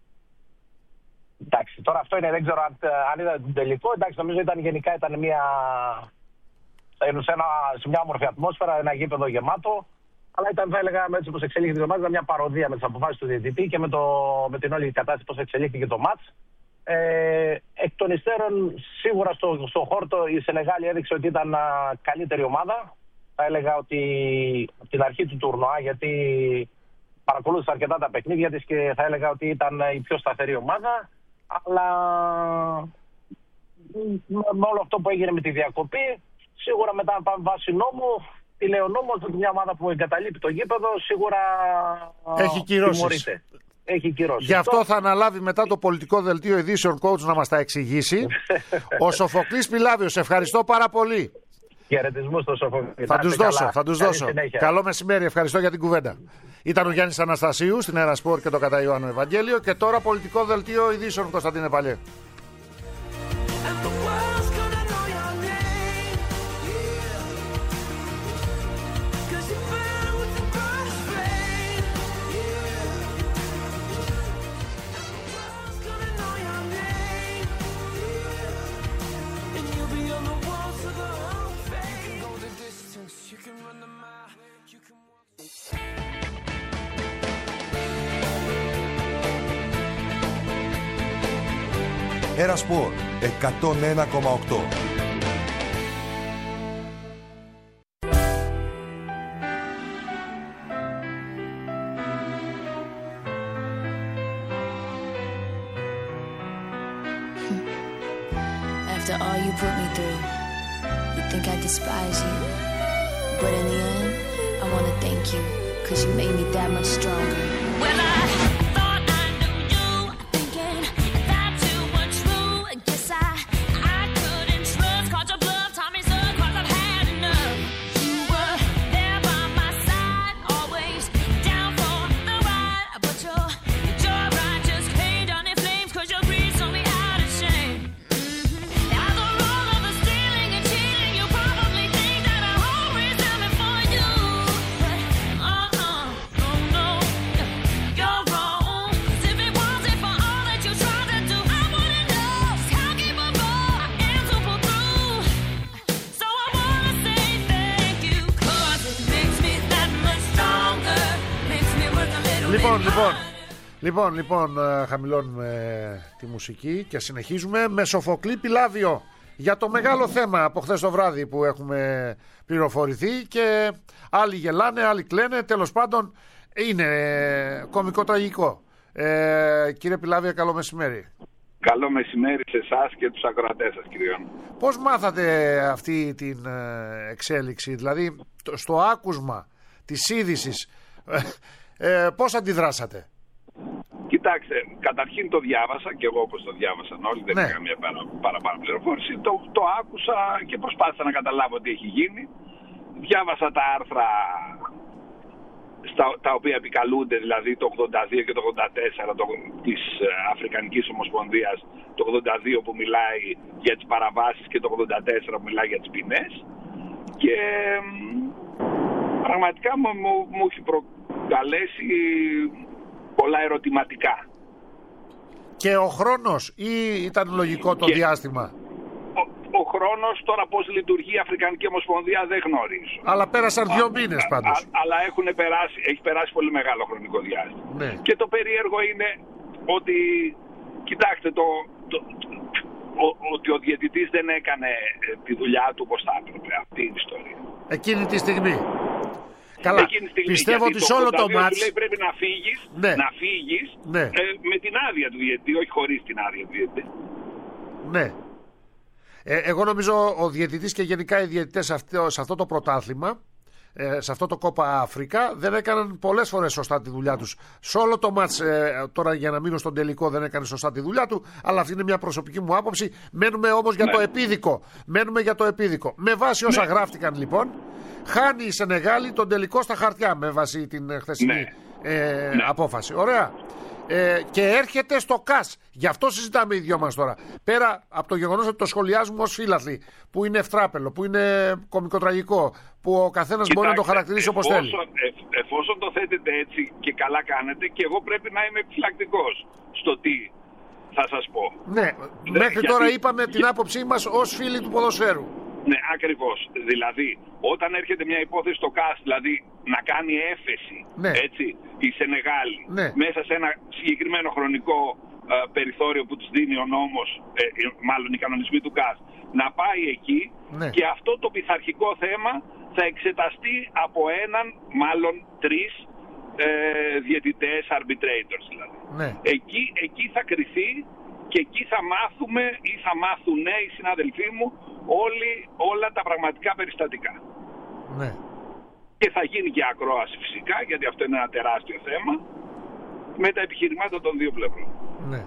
Εντάξει, τώρα αυτό είναι, δεν ξέρω αν, αν ήταν το τελικό. Εντάξει, νομίζω ήταν γενικά ήταν μια, σε, ένα, σε μια όμορφη ατμόσφαιρα, ένα γήπεδο γεμάτο. Αλλά ήταν, θα έλεγα, έτσι όπως εξελίχθηκε το μάτς, ήταν μια παροδία με τις αποφάσεις του διαιτητή και με, το, με την όλη κατάσταση πώς εξελίχθηκε το μάτς. Ε, εκ των υστέρων, σίγουρα στο, στο χόρτο η Σενεγάλη έδειξε ότι ήταν α, καλύτερη ομάδα. Θα έλεγα ότι από την αρχή του τουρνουά, γιατί παρακολούθησα αρκετά τα παιχνίδια της και θα έλεγα ότι ήταν η πιο σταθερή ομάδα. Αλλά με όλο αυτό που έγινε με τη διακοπή, σίγουρα μετά πάμε βάση νόμου, τη λέει ο νόμος ότι μια ομάδα που εγκαταλείπει το γήπεδο σίγουρα έχει κυρώσεις. Έχει κυρώσεις. Γι' αυτό θα αναλάβει μετά το πολιτικό δελτίο ειδήσεων coach να μας τα εξηγήσει. Ο Σοφοκλής Πιλάβιος, ευχαριστώ πάρα πολύ. Χαιρετισμούς στο Σοφοκλή. Θα τους δώσω, θα τους δώσω. Καλό μεσημέρι, ευχαριστώ για την κουβέντα. Ήταν ο Γιάννης Αναστασίου στην Έρα Σπορ και το κατά Ιωάννου Ευαγγέλιο. Και τώρα πολιτικό δελτίο ειδήσεων, Κωνσταντίνε Παλιέ. Έρα Σπορ εκατόν ένα κόμμα οκτώ. After all you put me through, you think I despise you. But in the end, I want to thank you, cause you made me that much stronger. Well, I Λοιπόν, λοιπόν, λοιπόν, λοιπόν, χαμηλώνουμε τη μουσική και συνεχίζουμε με Σοφοκλή Πιλάβιο. για το μεγάλο θέμα από χθες το βράδυ που έχουμε πληροφορηθεί και άλλοι γελάνε, άλλοι κλαίνε, τέλος πάντων είναι κωμικοτραγικό. Ε, κύριε Πιλάβια, καλό μεσημέρι. Καλό μεσημέρι σε εσάς και τους ακροατές σας, κυριών. Πώς μάθατε αυτή την εξέλιξη, δηλαδή στο άκουσμα της είδησης, ε, πώς αντιδράσατε? Κοιτάξτε, καταρχήν το διάβασα και εγώ όπως το διάβασαν όλοι, δεν είχα καμία παρα, παραπάνω πληροφόρηση. Το, το άκουσα και προσπάθησα να καταλάβω τι έχει γίνει. Διάβασα τα άρθρα στα, τα οποία επικαλούνται, δηλαδή το ογδόντα δύο και το ογδόντα τέσσερα το, της Αφρικανικής Ομοσπονδίας, το ογδόντα δύο που μιλάει για τις παραβάσεις και το ογδόντα τέσσερα που μιλάει για τις ποινές. Και πραγματικά μου, μου, μου έχει προκαλέσει πολλά ερωτηματικά. Και ο χρόνος ή ήταν λογικό το και διάστημα? Ο, ο χρόνος τώρα πώς λειτουργεί η Αφρικανική Ομοσπονδία δεν γνωρίζω. Αλλά πέρασαν δύο μήνες πάντως. Α, α, αλλά έχουν περάσει, έχει περάσει πολύ μεγάλο χρονικό διάστημα. Ναι. Και το περίεργο είναι ότι, κοιτάξτε, το, το, ο, ότι ο διαιτητής δεν έκανε τη δουλειά του όπως θα έπρεπε. Αυτή είναι η ιστορία. Εκείνη τη στιγμή. Καλά, στιγμή, πιστεύω ότι σε όλο το μάτς λέει πρέπει να φύγεις, ναι. να φύγεις ναι. ε, με την άδεια του διαιτητή, όχι χωρίς την άδεια του διαιτητή. Ναι. Ε, εγώ νομίζω ο διαιτητής και γενικά οι διαιτητές σε αυτό, σε αυτό το πρωτάθλημα, ε, σε αυτό το Κόπα Αφρικα, δεν έκαναν πολλές φορές σωστά τη δουλειά τους. Σε όλο το μάτς, ε, τώρα για να μείνω στον τελικό, δεν έκανε σωστά τη δουλειά του, αλλά αυτή είναι μια προσωπική μου άποψη. Μένουμε όμως για ναι. το επίδικο. Μένουμε για το επίδικο. Με βάση όσα ναι. γράφτηκαν λοιπόν, χάνει η Σενεγάλη τον τελικό στα χαρτιά με βάση την χθεσινή ναι. Ε, ναι. απόφαση. Ωραία. Ε, και έρχεται στο ΚΑΣ. Γι' αυτό συζητάμε οι δυο μας τώρα. Πέρα από το γεγονός ότι το σχολιάζουμε ως φίλαθλοι, που είναι ευτράπελο, που είναι κωμικοτραγικό, που ο καθένας μπορεί να το χαρακτηρίσει όπως θέλει. Ε, εφόσον το θέτετε έτσι και καλά κάνετε, και εγώ πρέπει να είμαι επιφυλακτικός στο τι θα σας πω. Ναι, Δε, μέχρι γιατί, τώρα είπαμε για... την άποψή μας ως φίλοι του ποδοσφαίρου. Ναι, ακριβώς. Δηλαδή, όταν έρχεται μια υπόθεση στο ΚΑΣ, δηλαδή να κάνει έφεση, ναι. έτσι, η Σενεγάλη, ναι. μέσα σε ένα συγκεκριμένο χρονικό ε, περιθώριο που τους δίνει ο νόμος, ε, μάλλον οι κανονισμοί του ΚΑΣ, να πάει εκεί ναι. και αυτό το πειθαρχικό θέμα θα εξεταστεί από έναν, μάλλον τρεις ε, διαιτητές, arbitrators δηλαδή. Ναι. Εκεί, εκεί θα κριθεί και εκεί θα μάθουμε ή θα μάθουν οι συναδελφοί μου όλοι, όλα τα πραγματικά περιστατικά. Ναι. Και θα γίνει και ακρόαση φυσικά, γιατί αυτό είναι ένα τεράστιο θέμα, με τα επιχειρημάτα των δύο πλευρών. Ναι.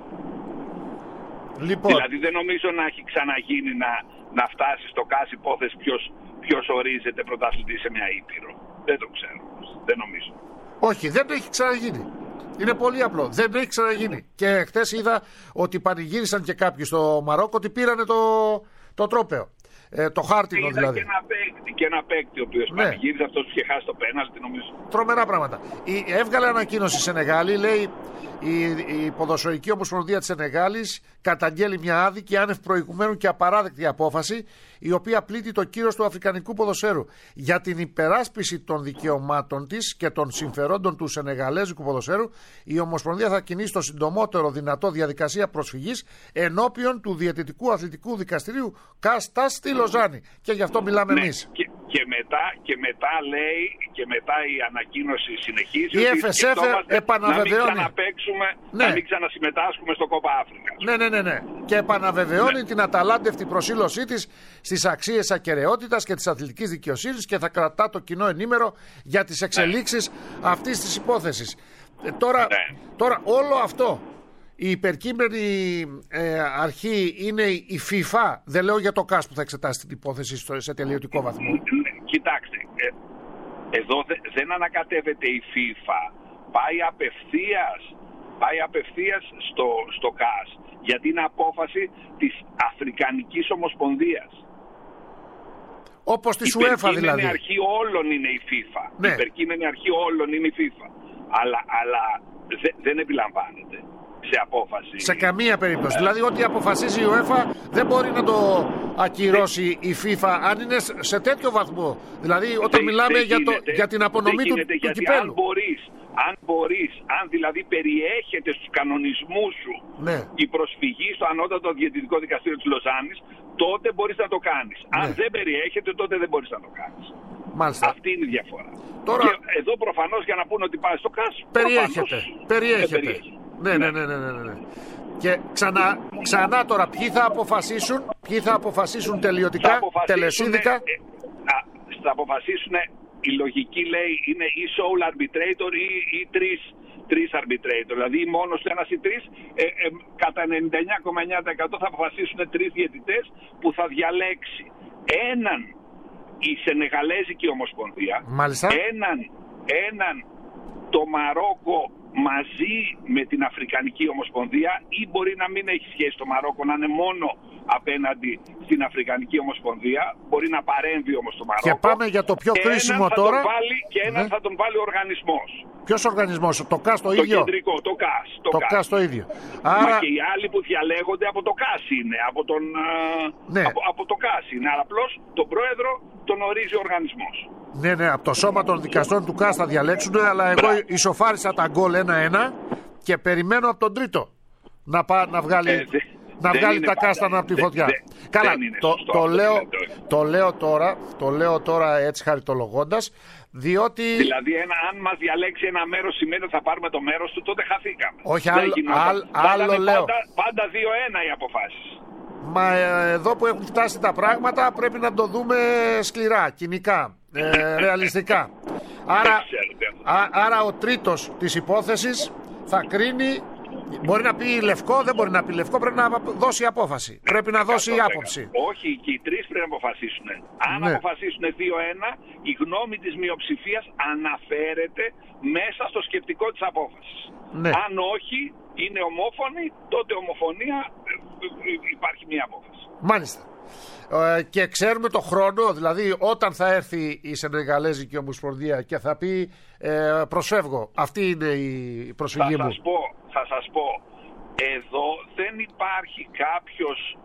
Λοιπόν. Δηλαδή δεν νομίζω να έχει ξαναγίνει να, να φτάσει στο ΚΑΣ υπόθεση ποιος, ποιος ορίζεται πρωταθλητής σε μια ήπειρο. Δεν το ξέρω. Δεν νομίζω. Όχι, δεν έχει ξαναγίνει. Είναι πολύ απλό. Δεν έχει ξαναγίνει. Και χτες είδα ότι πανηγύρισαν και κάποιοι στο Μαρόκο ότι πήρανε το, το τρόπαιο. Ε, το χάρτινο είδα δηλαδή. Και ένα παίκτη, και ένα παίκτη ο οποίος ναι. πανηγύρισε, αυτός που είχε χάσει το πέναλτι, νομίζω. Τρομερά πράγματα. Η, έβγαλε ανακοίνωση η Σενεγάλη, λέει η, η Ποδοσφαιρική Ομοσπονδία της Σενεγάλης καταγγέλει μια άδικη, άνευ προηγουμένου και απαράδεκτη απόφαση, η οποία πλήττει το κύρος του αφρικανικού ποδοσφαίρου. Για την υπεράσπιση των δικαιωμάτων της και των συμφερόντων του σενεγαλέζικου ποδοσφαίρου, η Ομοσπονδία θα κινήσει το συντομότερο δυνατό διαδικασία προσφυγής ενώπιον του Διαιτητικού Αθλητικού Δικαστηρίου Κάστα στη Λοζάνη. Και γι' αυτό μιλάμε ναι. εμείς. Και, και, μετά, και μετά λέει, και μετά η ανακοίνωση συνεχίζει. Η Εφ Ες Εφ επαναβεβαιώνει. Να μην ξαναπαίξουμε, ναι. να μην ξανασυμμετάσχουμε στο Κόπα Αφρικα. Ναι, ναι, ναι, ναι. Και επαναβεβαιώνει ναι. την αταλάντευτη προσήλωσή της στις αξίες ακεραιότητας και της αθλητικής δικαιοσύνης και θα κρατά το κοινό ενήμερο για τις εξελίξεις ναι. αυτής της υπόθεσης. Ε, τώρα, ναι. τώρα όλο αυτό, η υπερκείμενη ε, αρχή είναι η FIFA. Δεν λέω για το ΚΑΣ που θα εξετάσει την υπόθεση στο, σε τελειωτικό βαθμό. Κοιτάξτε, ε, εδώ δε, δεν ανακατεύεται η FIFA. Πάει απευθείας, πάει απευθείας στο, στο ΚΑΣ. Γιατί είναι απόφαση της Αφρικανικής Ομοσπονδίας. Όπως τη UEFA δηλαδή. Η υπερκείμενη αρχή όλων είναι η FIFA. Ναι. Η υπερκείμενη αρχή όλων είναι η FIFA. Αλλά, αλλά δε, δεν επιλαμβάνεται. σε απόφαση. Σε καμία περίπτωση. Δηλαδή, ό,τι αποφασίζει η UEFA δεν μπορεί να το ακυρώσει η FIFA αν είναι σε τέτοιο βαθμό. Δηλαδή, όταν δεν, μιλάμε δεν για, το, για την απονομή του, γίνεται, του κυπέλου. Αν μπορείς, αν μπορείς, αν δηλαδή περιέχεται στους κανονισμούς σου ναι. η προσφυγή στο Ανώτατο Διαιτητικό Δικαστήριο της Λοζάνης, τότε μπορείς να το κάνεις. Ναι. Αν δεν περιέχεται, τότε δεν μπορείς να το κάνεις. Μάλιστα. Αυτή είναι η διαφορά. Τώρα... Και εδώ προφανώς για να πούνε ότι πάει στο ΚΑΣ, περιέχεται. Περιέχεται. Ναι, ναι, ναι, ναι, ναι, ναι. Και ξανά, ξανά τώρα, ποιοι θα αποφασίσουν, ποιοι θα αποφασίσουν τελειωτικά, τελεσίδικα. Ε, α, θα αποφασίσουν, η λογική λέει είναι ή sole arbitrator ή, ή τρεις, τρεις arbitrator. Δηλαδή μόνος ένας ή τρεις, ε, ε, κατά ενενήντα εννιά κόμμα εννιά τοις εκατό θα αποφασίσουν τρεις διαιτητές που θα διαλέξει έναν η Σενεγαλέζικη Ομοσπονδία, μάλιστα. έναν, έναν το Μαρόκο μαζί με την Αφρικανική Ομοσπονδία, ή μπορεί να μην έχει σχέση το Μαρόκο, να είναι μόνο απέναντι στην Αφρικανική Ομοσπονδία, μπορεί να παρέμβει όμως το Μαρόκο. Και πάμε για το πιο κρίσιμο τώρα. Βάλει, και έναν ναι. θα τον βάλει ο οργανισμός. Ποιος οργανισμός, το ΚΑΣ το, το ίδιο. Το κεντρικό, το ΚΑΣ. Το, το ΚΑΣ. ΚΑΣ το ίδιο. Άρα... Μα και οι άλλοι που διαλέγονται από το ΚΑΣ είναι, από, τον, ναι. από, από το ΚΑΣ είναι. Αλλά απλώς τον πρόεδρο τον ορίζει ο οργανισμός. Ναι, ναι, από το σώμα των δικαστών του ΚΑΣ θα διαλέξουν, αλλά εγώ Μπρά. ισοφάρισα τα γκολ ένα-ένα και περιμένω από τον τρίτο να, πά, να βγάλει, ε, δε, να βγάλει τα κάστανα από τη φωτιά. Δε, δε, Καλά, το, σωστό, το, λέω, το, λέω τώρα, το λέω τώρα έτσι χαριτολογώντας, διότι... Δηλαδή ένα, αν μας διαλέξει ένα μέρος σημαίνει ότι θα πάρουμε το μέρος του, τότε χαθήκαμε. Όχι, άλλο, άλλο λέω. Πάντα, πάντα δύο ένα οι αποφάσεις. Μα εδώ που έχουν φτάσει τα πράγματα πρέπει να το δούμε σκληρά, κοινικά, ε, ρεαλιστικά. Άρα, α, άρα ο τρίτος της υπόθεσης θα κρίνει, μπορεί να πει λευκό, δεν μπορεί να πει λευκό, πρέπει να δώσει απόφαση, πρέπει να δώσει άποψη. Όχι, και οι τρεις πρέπει να αποφασίσουν. Αν ναι. αποφασίσουν δύο ένα, η γνώμη της μειοψηφίας αναφέρεται μέσα στο σκεπτικό της απόφασης. Ναι. Αν όχι, είναι ομόφωνη, τότε ομοφωνία υπάρχει μια απόφαση. Μάλιστα. Ε, και ξέρουμε το χρόνο, δηλαδή όταν θα έρθει η Σενεγαλέζικη Ομοσπονδία και θα πει ε, προσφεύγω, αυτή είναι η προσφυγή θα μου. Σας πω, θα σας πω, εδώ δεν υπάρχει κάποιος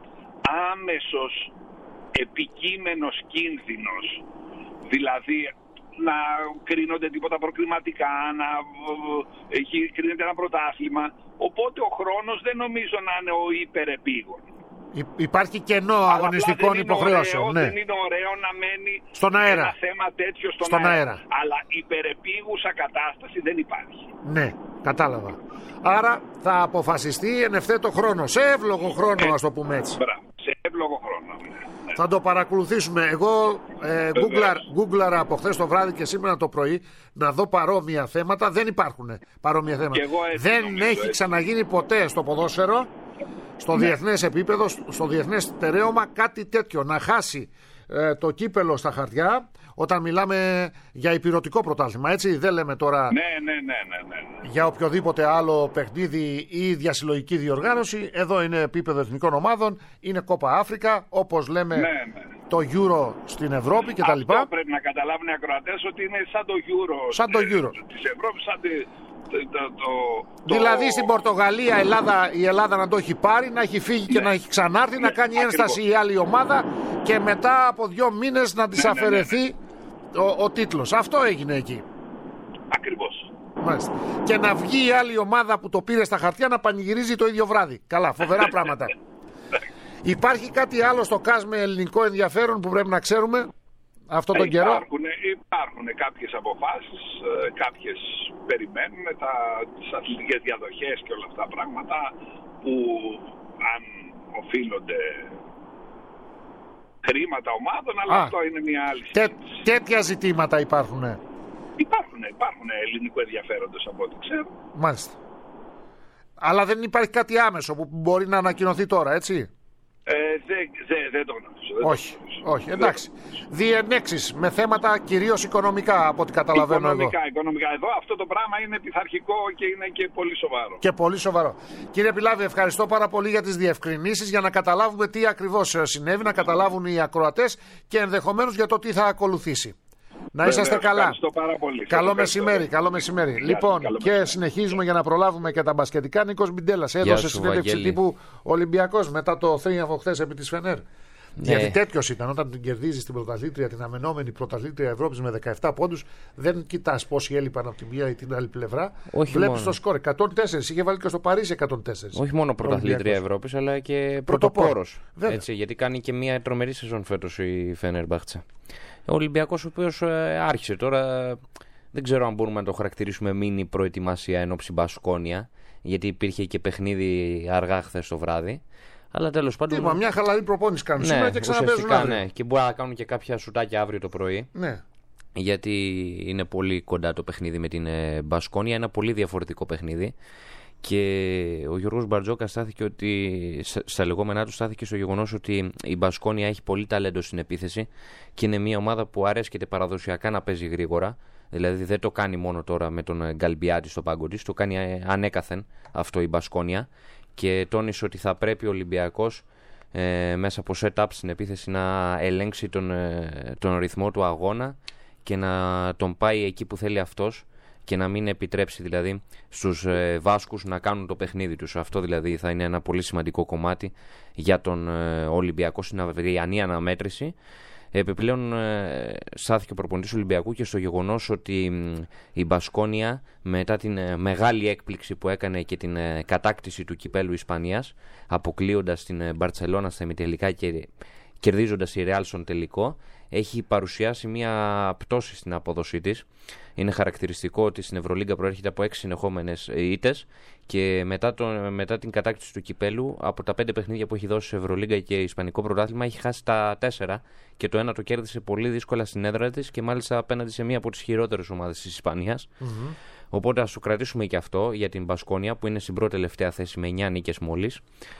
άμεσος επικείμενος κίνδυνος, δηλαδή να κρίνονται τίποτα προκριματικά, να ε, κρίνεται ένα πρωτάθλημα, οπότε ο χρόνος δεν νομίζω να είναι ο υπερεπίγον. Υπάρχει κενό αγωνιστικών υποχρεώσεων. Ωραίο, ναι. Δεν είναι ωραίο να μένει στον αέρα. ένα θέμα τέτοιο στον, στον αέρα. αέρα. Αλλά υπερεπίγουσα κατάσταση δεν υπάρχει. Ναι, κατάλαβα. Άρα θα αποφασιστεί εν ευθέτω χρόνο. Σε εύλογο χρόνο, ε, ας το πούμε έτσι. Μπράβο, σε εύλογο χρόνο. Ναι. Θα το παρακολουθήσουμε. Εγώ ε, γκούγκλαρα από χθες το βράδυ και σήμερα το πρωί να δω παρόμοια θέματα. Δεν υπάρχουν παρόμοια θέματα. Δεν νομίζω, έχει έτσι. ξαναγίνει ποτέ στο ποδόσφαιρο, στο ναι. διεθνές επίπεδο, στο διεθνές στερέωμα κάτι τέτοιο. Να χάσει ε, το κύπελο στα χαρτιά όταν μιλάμε για υπηρωτικό πρωτάθλημα, έτσι. Δεν λέμε τώρα ναι, ναι, ναι, ναι, ναι. για οποιοδήποτε άλλο παιχνίδι ή διασυλλογική διοργάνωση. Εδώ είναι επίπεδο εθνικών ομάδων, είναι Κόπα Αφρικα, όπως λέμε ναι, ναι. το Euro στην Ευρώπη κτλ. Αυτό πρέπει να καταλάβουν οι ακροατές ότι είναι σαν το Euro, σαν το Euro. της Ευρώπης, σαν τη... Το, το, δηλαδή το... στην Πορτογαλία Ελλάδα, η Ελλάδα να το έχει πάρει, να έχει φύγει ναι. και να έχει ξανάρθει, ναι. να κάνει ένσταση η άλλη ομάδα και μετά από δύο μήνες να της ναι, αφαιρεθεί ναι, ναι, ναι. Ο, ο τίτλος. Αυτό έγινε εκεί. Ακριβώς. Μάλιστα. Και να βγει η άλλη ομάδα που το πήρε στα χαρτιά να πανηγυρίζει το ίδιο βράδυ. Καλά, φοβερά πράγματα. Υπάρχει κάτι άλλο στο ΚΑΣ με ελληνικό ενδιαφέρον που πρέπει να ξέρουμε αυτό τον καιρό? Υπάρχουν, υπάρχουν κάποιες αποφάσεις, κάποιες περιμένουν τα, τις αθλητικές διαδοχές και όλα αυτά τα πράγματα που αν οφείλονται χρήματα ομάδων, αλλά Α, αυτό είναι μια άλλη συζήτηση. Τέτοια ζητήματα υπάρχουν. Υπάρχουν, υπάρχουν ελληνικού ενδιαφέροντος από ό,τι ξέρω. Μάλιστα. Αλλά δεν υπάρχει κάτι άμεσο που μπορεί να ανακοινωθεί τώρα, έτσι? Ε, δεν δε, δε το γνωρίζω. Όχι, όχι, εντάξει. Διενέξεις με θέματα κυρίως οικονομικά, από ό,τι καταλαβαίνω οικονομικά, εγώ. Οικονομικά, εδώ αυτό το πράγμα είναι πειθαρχικό και είναι και πολύ σοβαρό. Και πολύ σοβαρό. Κύριε Πιλάβη, ευχαριστώ πάρα πολύ για τις διευκρινήσεις, για να καταλάβουμε τι ακριβώς συνέβη, να καταλάβουν οι ακροατές και ενδεχομένως για το τι θα ακολουθήσει. Να είσαστε καλά. Ευχαριστώ πάρα πολύ. Καλό μεσημέρι, καλό μεσημέρι. Γεια, Λοιπόν, καλό και μεσημέρι. συνεχίζουμε για να προλάβουμε και τα μπασκετικά. Νίκος Μπιντέλλας έδωσε σου, συνέντευξη Βαγγέλη. τύπου Ολυμπιακός μετά το θρίαμβο χθες επί της Φενέρ. Ναι. Γιατί τέτοιος ήταν όταν την κερδίζει την πρωταθλήτρια, την αμενόμενη πρωταθλήτρια Ευρώπης με δεκαεπτά πόντους. Δεν κοιτάς πόσοι έλειπαν από τη μία ή την άλλη πλευρά. Όχι Βλέπεις μόνο. το σκορ. εκατόν τέσσερα. Είχε βάλει και στο Παρίσι εκατόν τέσσερα. Όχι μόνο πρωταθλήτρια Ευρώπης, αλλά και πρωτοπόρος. Έτσι, γιατί κάνει και μια τρομερή σεζόν φέτος η Φενέρμπαχτσε. Ο Ολυμπιακός, ο οποίος ε, άρχισε τώρα. Δεν ξέρω αν μπορούμε να το χαρακτηρίσουμε μίνι προετοιμασία ενόψει Μπασκόνια, γιατί υπήρχε και παιχνίδι αργά χθες το βράδυ. Αλλά τέλος πάντων. Είπα, μια χαλαρή προπόνηση κάνουν ναι, σήμερα και ξαναπέζουν ουσιαστικά, αύριο. ναι, και μπορεί να κάνουν και κάποια σουτάκια αύριο το πρωί. Ναι. Γιατί είναι πολύ κοντά το παιχνίδι με την ε, Μπασκόνια. Ένα πολύ διαφορετικό παιχνίδι. Και ο Γιώργος Μπαρτζόκας στάθηκε ότι, στα λεγόμενά του στάθηκε στο γεγονός ότι η Μπασκόνια έχει πολύ ταλέντο στην επίθεση και είναι μια ομάδα που αρέσκεται παραδοσιακά να παίζει γρήγορα. Δηλαδή δεν το κάνει μόνο τώρα με τον Γκαλμπιάτη στο πάγκο της, το κάνει ανέκαθεν αυτό η Μπασκόνια. Και τόνισε ότι θα πρέπει ο Ολυμπιακός ε, μέσα από set-up στην επίθεση να ελέγξει τον, ε, τον ρυθμό του αγώνα και να τον πάει εκεί που θέλει αυτός και να μην επιτρέψει δηλαδή στους ε, Βάσκους να κάνουν το παιχνίδι τους. Αυτό δηλαδή θα είναι ένα πολύ σημαντικό κομμάτι για τον ε, Ολυμπιακό στην αυριανή αναμέτρηση. Επιπλέον ε, στάθηκε ο προπονητής του Ολυμπιακού και στο γεγονός ότι μ, η Μπασκόνια μετά την ε, μεγάλη έκπληξη που έκανε και την ε, κατάκτηση του κυπέλου Ισπανίας, αποκλείοντας την ε, Μπαρτσελώνα στα ημιτελικά και κερδίζοντας η Ρεάλ στον τελικό, έχει παρουσιάσει μια πτώση στην απόδοσή της. Είναι χαρακτηριστικό ότι στην Ευρωλίγκα προέρχεται από έξι συνεχόμενες ήττες και μετά, το, μετά την κατάκτηση του κυπέλου, από τα πέντε παιχνίδια που έχει δώσει σε Ευρωλίγκα και Ισπανικό πρωτάθλημα, έχει χάσει τα τέσσερα και το ένα το κέρδισε πολύ δύσκολα στην έδρα της και μάλιστα απέναντι σε μία από τις χειρότερες ομάδες της Ισπανίας. Mm-hmm. Οπότε ας το κρατήσουμε και αυτό για την Μπασκόνια που είναι στην πρώτη τελευταία θέση με εννιά νίκες μόλις.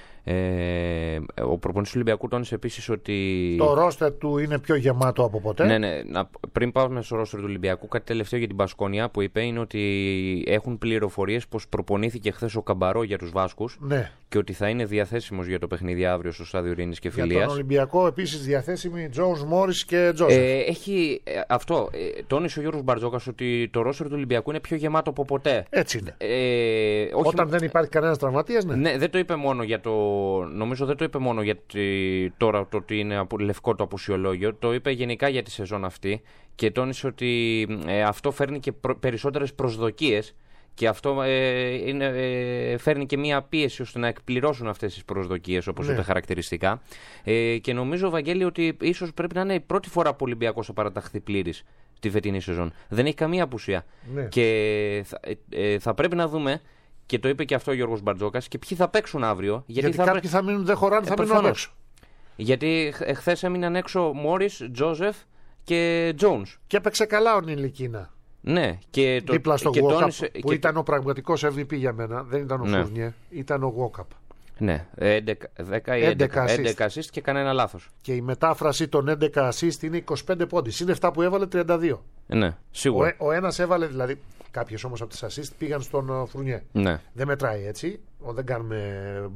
Ε, ο προπονητής του Ολυμπιακού τόνισε επίσης ότι το ρόστερ του είναι πιο γεμάτο από ποτέ. Ναι, ναι. Να, πριν πάμε στο ρόστερ του Ολυμπιακού, κάτι τελευταίο για την Μπασκόνια που είπε είναι ότι έχουν πληροφορίες πως προπονήθηκε χθες ο Καμπαρό για τους Βάσκους, ναι, και ότι θα είναι διαθέσιμος για το παιχνίδι αύριο στο Στάδιο Ειρήνης και Φιλίας. Για τον Ολυμπιακό επίσης διαθέσιμοι Τζόνς, Μόρις και Τζόσεφ. Ε, έχει ε, αυτό. Ε, τόνισε ο Γιώργος Μπαρτζόκας ότι το ρόστερ του Ολυμπιακού είναι πιο γεμάτο από ποτέ. Έτσι είναι. Ε, όχι, Όταν δεν υπάρχει κανένας τραυματίας, ναι. Ναι, δεν το είπε μόνο για το. Νομίζω δεν το είπε μόνο για τώρα το ότι είναι λευκό το απουσιολόγιο. Το είπε γενικά για τη σεζόν αυτή και τόνισε ότι ε, αυτό φέρνει και προ, περισσότερες προσδοκίες και αυτό ε, είναι, ε, φέρνει και μία πίεση ώστε να εκπληρώσουν αυτές τις προσδοκίες, όπως, ναι, είπε χαρακτηριστικά. Ε, και νομίζω, Βαγγέλη, ότι ίσως πρέπει να είναι η πρώτη φορά που ο Ολυμπιακός θα παραταχθεί πλήρης τη φετινή σεζόν. Δεν έχει καμία απουσία. Ναι. Και θα, ε, θα πρέπει να δούμε. Και το είπε και αυτό ο Γιώργος Μπαρτζόκας. Και ποιοι θα παίξουν αύριο. Γιατί, γιατί θα... κάποιοι θα μείνουν, δεν χωράνε, θα ε, μείνουν έξω. Γιατί χθες έμειναν έξω Μόρις, Τζόζεφ και Τζόουνς. Και έπαιξε καλά ο Νιλικίνα. Ναι. Και το... δίπλα στο και Γουόκαπ, τόνισε... που και... ήταν ο πραγματικός εμ βι πι για μένα. Δεν ήταν ο, ναι, Φούρνιε, ήταν ο Γουόκαπ. Ναι, έντεκα, δέκα ή έντεκα, έντεκα assist και κανένα λάθος. Και η μετάφραση των έντεκα assist είναι είκοσι πέντε πόντοι. Είναι αυτά που έβαλε τριάντα δύο. Ναι, σίγουρα. Ο, ο ένας έβαλε, δηλαδή, κάποιες όμως από τις assist πήγαν στον uh, Φουρνιέ. Ναι. Δεν μετράει έτσι. Ο, δεν κάνουμε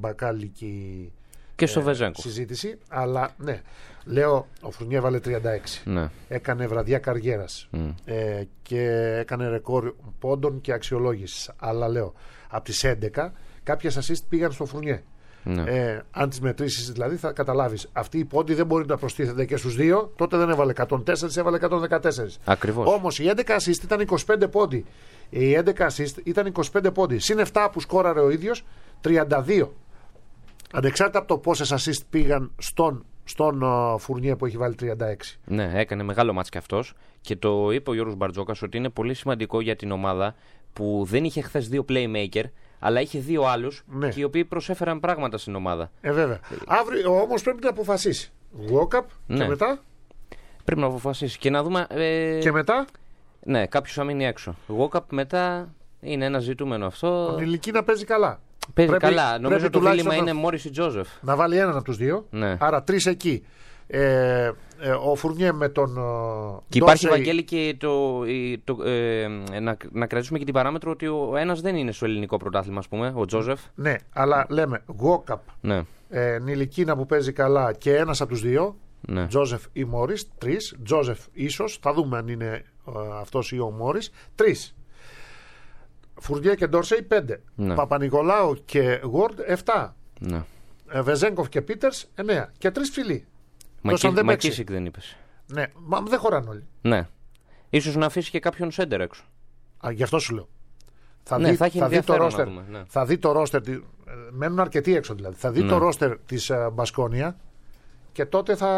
μπακάλικη και στο ε, συζήτηση. Αλλά ναι, λέω, ο Φουρνιέ έβαλε τριάντα έξι. Ναι. Έκανε βραδιά καριέρας. Mm. Ε, και έκανε ρεκόρ πόντων και αξιολόγησης. Αλλά λέω, από τις έντεκα, κάποιες assist πήγαν στο Φουρνιέ. Ναι. Ε, αν τις μετρήσεις δηλαδή θα καταλάβεις. Αυτή η πόντι δεν μπορεί να προστίθεται και στους δύο. Τότε δεν έβαλε εκατόν τέσσερα, έβαλε εκατόν δεκατέσσερα. Ακριβώς. Όμως οι έντεκα assist ήταν είκοσι πέντε πόντι. Οι έντεκα assist ήταν είκοσι πέντε πόντι. Συν επτά που σκόραρε ο ίδιος, τριάντα δύο. Ανεξάρτητα από το πόσες assist πήγαν στον, στον uh, Φουρνιέ που έχει βάλει τριάντα έξι. Ναι, έκανε μεγάλο μάτς και αυτός. Και το είπε ο Γιώργος Μπαρτζόκας ότι είναι πολύ σημαντικό για την ομάδα που δεν είχε χθες δύο playmaker, αλλά είχε δύο άλλους, ναι, και οι οποίοι προσέφεραν πράγματα στην ομάδα. Ε, βέβαια. Αύριο όμως πρέπει να αποφασίσει. Walk-up, ναι, και μετά. Πρέπει να αποφασίσει και να δούμε. Ε... Και μετά. Ναι, κάποιος θα μείνει έξω. Walk-up μετά είναι ένα ζητούμενο αυτό. Ο Νιλικίνα παίζει καλά. Παίζει πρέπει, καλά. Νομίζω το δίλημμα είναι Μόρις ή Τζόζεφ. Να βάλει έναν από τους δύο. Ναι. Άρα τρεις εκεί. Ε, ε, ο Φουρνιέ με τον. Και υπάρχει, Βαγγέλη, και το, το, ε, να, να κρατήσουμε και την παράμετρο ότι ο ένας δεν είναι στο ελληνικό πρωτάθλημα, ας πούμε, ο Τζόζεφ. Ναι, αλλά λέμε Γουόκαπ, ναι, ε, Νιλικίνα που παίζει καλά και ένας από τους δύο. Ναι. Τζόζεφ ή Μόρις, τρεις. Τζόζεφ ίσως, θα δούμε αν είναι ε, αυτός ή ο Μόρις, τρεις. Φουρνιέ και Ντόρσεϊ, πέντε. Ναι. Παπα-Νικολάου και Γουόρντ, επτά. Ναι. Ε, Βεζέγκοφ και Πίτερς, εννέα. Και τρεις ψηλοί. Μακίσικ δεν είπες. Ναι, μα δεν χωράνε όλοι. Ναι. Ίσως να αφήσει και κάποιον σέντερ έξω. Α, γι' αυτό σου λέω. Θα, ναι, δει, θα, θα, δει το ρόστερ, δούμε, ναι. θα δει το ρόστερ. Μένουν αρκετοί έξω δηλαδή. Θα δει ναι. το ρόστερ της uh, Μπασκόνια και τότε θα,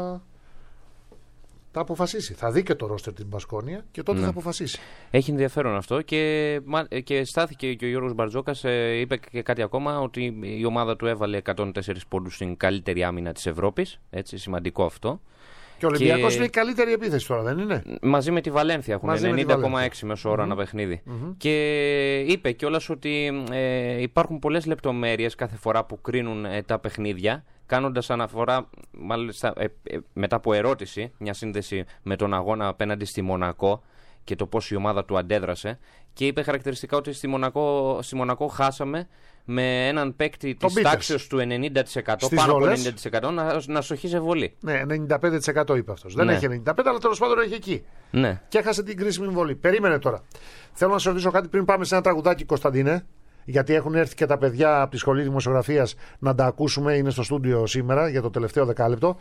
θα αποφασίσει. Θα δει και το ρόστερ της Μπασκόνια και τότε ναι. θα αποφασίσει. Έχει ενδιαφέρον αυτό και, και στάθηκε και ο Γιώργος Μπαρτζόκας, ε, είπε και κάτι ακόμα, ότι η ομάδα του έβαλε εκατόν τέσσερις πόντους στην καλύτερη άμυνα της Ευρώπης. Έτσι, σημαντικό αυτό. Και ο Ολυμπιακός και... είναι η καλύτερη επίθεση τώρα, δεν είναι? Μαζί με τη Βαλένθια έχουν ενενήντα κόμμα έξι μέσο όρο mm-hmm. ένα παιχνίδι. Mm-hmm. Και είπε κιόλας ότι ε, υπάρχουν πολλές λεπτομέρειες κάθε φορά που κρίνουν ε, τα παιχνίδια, κάνοντας αναφορά, μάλιστα, ε, ε, μετά από ερώτηση, μια σύνδεση με τον αγώνα απέναντι στη Μονακό και το πώς η ομάδα του αντέδρασε. Και είπε χαρακτηριστικά ότι στη Μονακό, στη Μονακό χάσαμε με έναν παίκτη της τάξης του ενενήντα τοις εκατό, στις πάνω βολές. από ενενήντα τοις εκατό να, να στοχίζει βολή. Ναι, ενενήντα πέντε τοις εκατό είπε αυτός. Δεν ναι. έχει ενενήντα πέντε, αλλά τέλος πάντων έχει εκεί. Ναι. Και έχασε την κρίσιμη βολή. Περίμενε τώρα. Θέλω να σε ρωτήσω κάτι πριν πάμε σε ένα τραγουδάκι, Κωνσταντίνε. Γιατί έχουν έρθει και τα παιδιά από τη Σχολή Δημοσιογραφίας να τα ακούσουμε. Είναι στο στούντιο σήμερα για το τελευταίο δεκάλεπτο.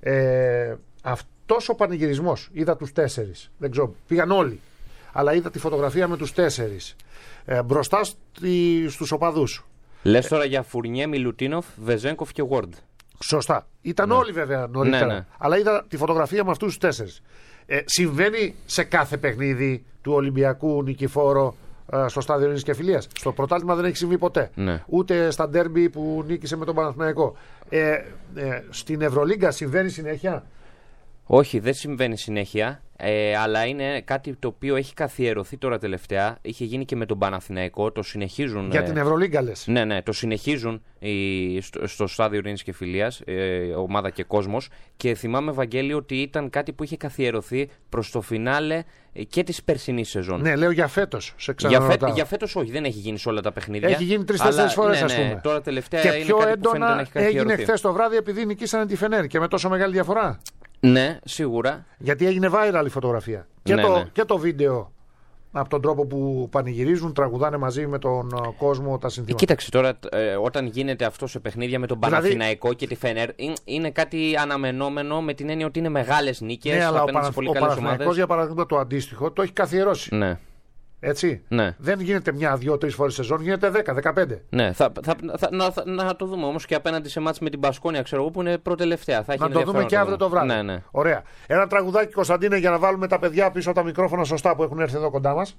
Ε, αυτός ο πανηγυρισμός, είδα τους τέσσερις. Δεν ξέρω, πήγαν όλοι. Αλλά είδα τη φωτογραφία με τους τέσσερις ε, μπροστά στη, στους οπαδούς. Λες τώρα ε, για Φουρνιέ, Μιλουτίνοφ, Βεζέγκοφ και Γουόρντ. Σωστά. Ήταν ναι. όλοι βέβαια νωρίτερα. Ναι, ναι. Αλλά είδα τη φωτογραφία με αυτούς τους τέσσερις. Ε, συμβαίνει σε κάθε παιχνίδι του Ολυμπιακού Νικηφόρο ε, στο στάδιο Ειρήνης και Φιλίας. Στο πρωτάθλημα δεν έχει συμβεί ποτέ. Ναι. Ούτε στα ντέρμπι που νίκησε με τον Παναθηναϊκό. Ε, ε, στην Ευρωλίγκα συμβαίνει συνέχεια? Όχι, δεν συμβαίνει συνέχεια, ε, αλλά είναι κάτι το οποίο έχει καθιερωθεί τώρα τελευταία. Είχε γίνει και με τον Παναθηναϊκό, το συνεχίζουν. Για την Ευρωλίγκα λες? Ναι, ναι, το συνεχίζουν οι, στο, στο στάδιο Ειρήνης και Φιλίας, ε, ομάδα και κόσμος. Και θυμάμαι, Βαγγέλη, ότι ήταν κάτι που είχε καθιερωθεί προς το φινάλε και της περσινής σεζόν. Ναι, λέω για φέτος. Σε για, φέ, για φέτος όχι, δεν έχει γίνει σε όλα τα παιχνίδια. Έχει γίνει τρεις-τέσσερις φορές, ναι, ας πούμε. Ναι, τώρα τελευταία και είναι πιο κάτι έντονα που να έχει καθιερωθεί. Έγινε χθες το βράδυ επειδή νικήσανε τη Φενέρ και με τόσο μεγάλη διαφορά. Ναι, σίγουρα. Γιατί έγινε viral η φωτογραφία. Και, ναι, το, ναι. και το βίντεο από τον τρόπο που πανηγυρίζουν, τραγουδάνε μαζί με τον κόσμο τα συνθήματα. Κοίταξε τώρα, ε, όταν γίνεται αυτό σε παιχνίδια με τον δηλαδή... Παναθηναϊκό και τη Φενέρ, είναι κάτι αναμενόμενο με την έννοια ότι είναι μεγάλες νίκες. Ναι, αλλά ο, Παναθ... ο Παναθηναϊκός, για παράδειγμα, το αντίστοιχο το έχει καθιερώσει. Ναι. Έτσι. Ναι. Δεν γίνεται μια, δύο, τρεις φορές σεζόν, γίνεται δέκα, δεκαπέντε. Ναι, θα, θα, θα, να, θα, να το δούμε όμως και απέναντι σε μάτς με την Μπασκόνια, ξέρω εγώ, που είναι προτελευταία. Θα να το δούμε και αύριο το βράδυ. Ναι, ναι. Ωραία. Ένα τραγουδάκι, Κωνσταντίνε, για να βάλουμε τα παιδιά πίσω από τα μικρόφωνα σωστά που έχουν έρθει εδώ κοντά μας.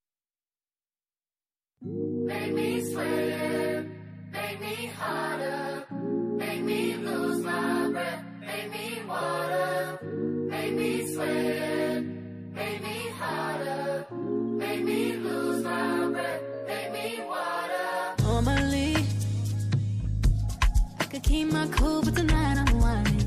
Keep my cool, but tonight I'm whining.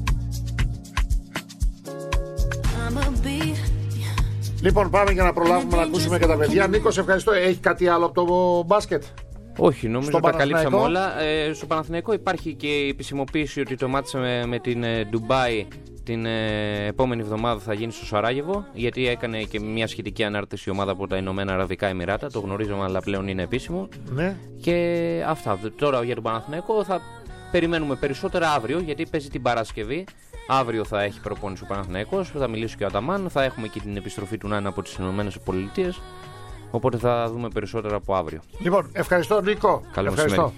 I'ma be. Λοιπόν, πάμε για να προλάβουμε να ακούσουμε και τα παιδιά. Νίκο, σε ευχαριστώ. Έχει κάτι άλλο από το μπάσκετ? Όχι, νομίζω ότι τα καλύψαμε όλα. Ε, στο Παναθηναϊκό υπάρχει και η επισημοποίηση ότι το μάτς με, με την ε, Ντουμπάι την ε, επόμενη εβδομάδα θα γίνει στο Σαράγεβο, γιατί έκανε και μια σχετική ανάρτηση η ομάδα από τα Ηνωμένα Αραβικά Εμιράτα. Το γνωρίζουμε, αλλά πλέον είναι επίσημο. Ναι. Και αυτά. Τώρα για τον Παναθηναϊκό θα περιμένουμε περισσότερα αύριο, γιατί παίζει την Παρασκευή. Αύριο θα έχει προπόνηση ο Παναθηναϊκός, θα μιλήσει και ο Αταμάν, θα έχουμε και την επιστροφή του Νάνα από τις Ηνωμένες Πολιτείες. Οπότε θα δούμε περισσότερα από αύριο. Λοιπόν, ευχαριστώ Νίκο. Καλό ευχαριστώ.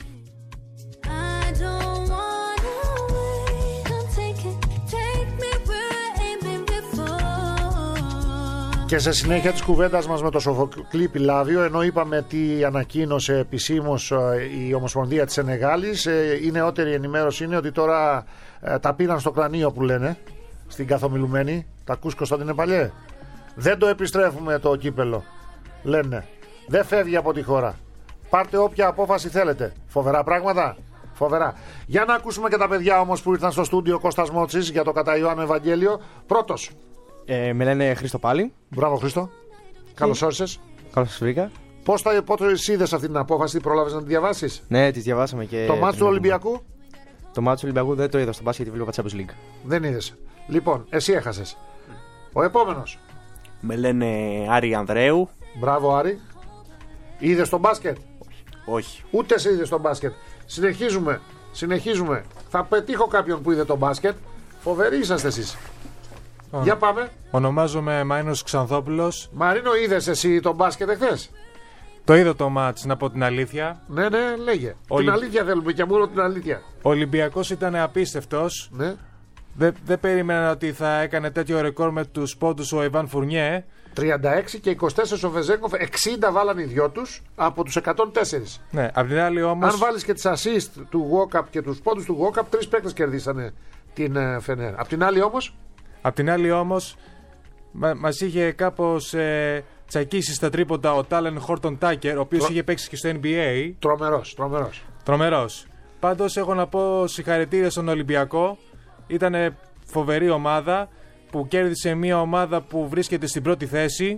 Και σε συνέχεια της κουβέντας μας με το Σοφοκλή Πιλάβιο, ενώ είπαμε τι ανακοίνωσε επισήμως η Ομοσπονδία της Σενεγάλης, η νεότερη ενημέρωση είναι ότι τώρα τα πήραν στο κρανίο που λένε, στην καθομιλουμένη. Τα ακούς, Κωνσταντίνε Παλιέ? Δεν το επιστρέφουμε το κύπελο, λένε. Δεν φεύγει από τη χώρα. Πάρτε όποια απόφαση θέλετε. Φοβερά πράγματα. Φοβερά. Για να ακούσουμε και τα παιδιά όμως που ήρθαν στο στούντιο. Κώστας Μότσης για το κατά Ιωάννου Ευαγγέλιο. Πρώτος. Ε, με λένε Χρήστο πάλι. Μπράβο, Χρήστο. Καλώς όρισες. Καλώς σας βρήκα. Πώς θα είδες αυτή την απόφαση, πρόλαβες να τη διαβάσεις? Ναι, τη διαβάσαμε και. Το μάτς του Ολυμπιακού. Το μάτσο του Ολυμπιακού δεν το είδα στο μπάσκετ, βλέπω Champions League. Δεν είδες. Λοιπόν, εσύ έχασες. Ο επόμενος. Με λένε Άρη Ανδρέου. Μπράβο, Άρη. Είδες τον μπάσκετ? Όχι. Ούτε εσύ είδες τον μπάσκετ. Συνεχίζουμε. Συνεχίζουμε. Θα πετύχω κάποιον που είδε τον μπάσκετ. Φοβεροί είσαστε εσείς. Oh. Για πάμε. Ονομάζομαι Μάινος Ξανθόπουλος. Μαρίνο, είδες εσύ τον μπάσκετ εχθές? Το είδα το μάτς, να πω την αλήθεια. Ναι, ναι, λέγε. Ολυ... Την αλήθεια θέλουμε και μόνο την αλήθεια. Ο Ολυμπιακός ήταν απίστευτος. Ναι. Δεν δε περίμενα ότι θα έκανε τέτοιο ρεκόρ με τους πόντους ο Ιβάν Φουρνιέ. τριάντα έξι και είκοσι τέσσερα ο Βεζέγκοφ, εξήντα βάλαν οι δυο τους από τους εκατόν τέσσερα. Ναι, απ' την άλλη όμως. Αν βάλεις και τις assist του Walkup και τους πόντους του Walkup, τρεις παίκτες κερδίσανε την Φενέρ. Απ' την άλλη όμως. Απ' την άλλη όμως, μα, μας είχε κάπως ε, τσακίσει στα τρίποντα ο Τάλεν Χόρτον Τάκερ, ο οποίος Τρο... είχε παίξει και στο N B A. Τρομερός, τρομερός. Τρομερός. Πάντως έχω να πω συγχαρητήρια στον Ολυμπιακό. Ήταν φοβερή ομάδα που κέρδισε μια ομάδα που βρίσκεται στην πρώτη θέση.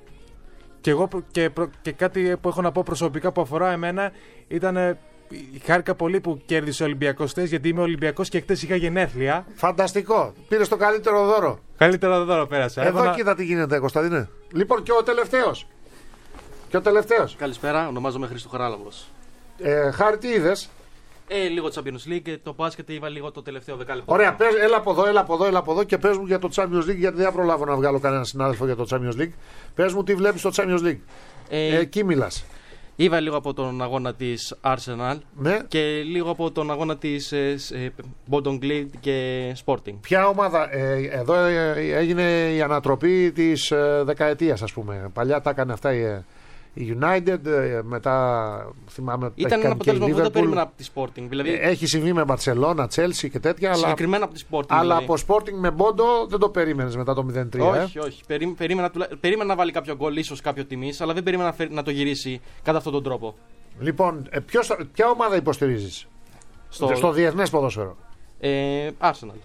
Και, εγώ, και, και κάτι που έχω να πω προσωπικά που αφορά εμένα ήταν. Χάρηκα πολύ που κέρδισε ο Ολυμπιακός χτες, γιατί είμαι Ολυμπιακός και χτες είχα γενέθλια. Φανταστικό. Πήρες το καλύτερο δώρο. Καλύτερο δώρο πέρασα. Εδώ Έβανα... κοίτα τι γίνεται, Κωνσταντίνε. Λοιπόν, και ο τελευταίος. Και ο τελευταίος. Καλησπέρα, ονομάζομαι Χρήστο Χαράλαμπος. Ε, Χάρη, τι είδες? Ε, λίγο Champions League, το μπάσκετ είδα λίγο το τελευταίο δεκάλεπτο. Ωραία, πες, έλα από εδώ, έλα από εδώ, έλα από εδώ και πες μου για το Champions League, γιατί δεν θα προλάβω να βγάλω κανένα συνάδελφο για το Champions League. Πες μου τι βλέπεις στο Champions League. Ε, ε, εκεί μιλάς. Είδα λίγο από τον αγώνα της Arsenal, ναι, και λίγο από τον αγώνα της ε, ε, Bolton Gleed και Sporting. Ποια ομάδα, ε, εδώ ε, έγινε η ανατροπή της ε, δεκαετίας, ας πούμε. Παλιά τα έκανε αυτά η, η United, ε, μετά θυμάμαι ότι ήταν ένα αποτέλεσμα που δεν περίμενα από τη Sporting. Δηλαδή... Ε, έχει συμβεί με Barcelona, Chelsea και τέτοια. Συγκεκριμένα αλλά, από τη Sporting. Αλλά δηλαδή. από Sporting με Bondo δεν το περίμενες μετά το μηδέν τρία. Όχι, ε? όχι. Περί, περίμενα, περίμενα να βάλει κάποιο γκολ, ίσως κάποιο τιμής, αλλά δεν περίμενα να, να το γυρίσει κατά αυτόν τον τρόπο. Λοιπόν, ε, ποιος, ποια ομάδα υποστηρίζεις στο, στο διεθνές ποδόσφαιρο? Ε, Arsenal.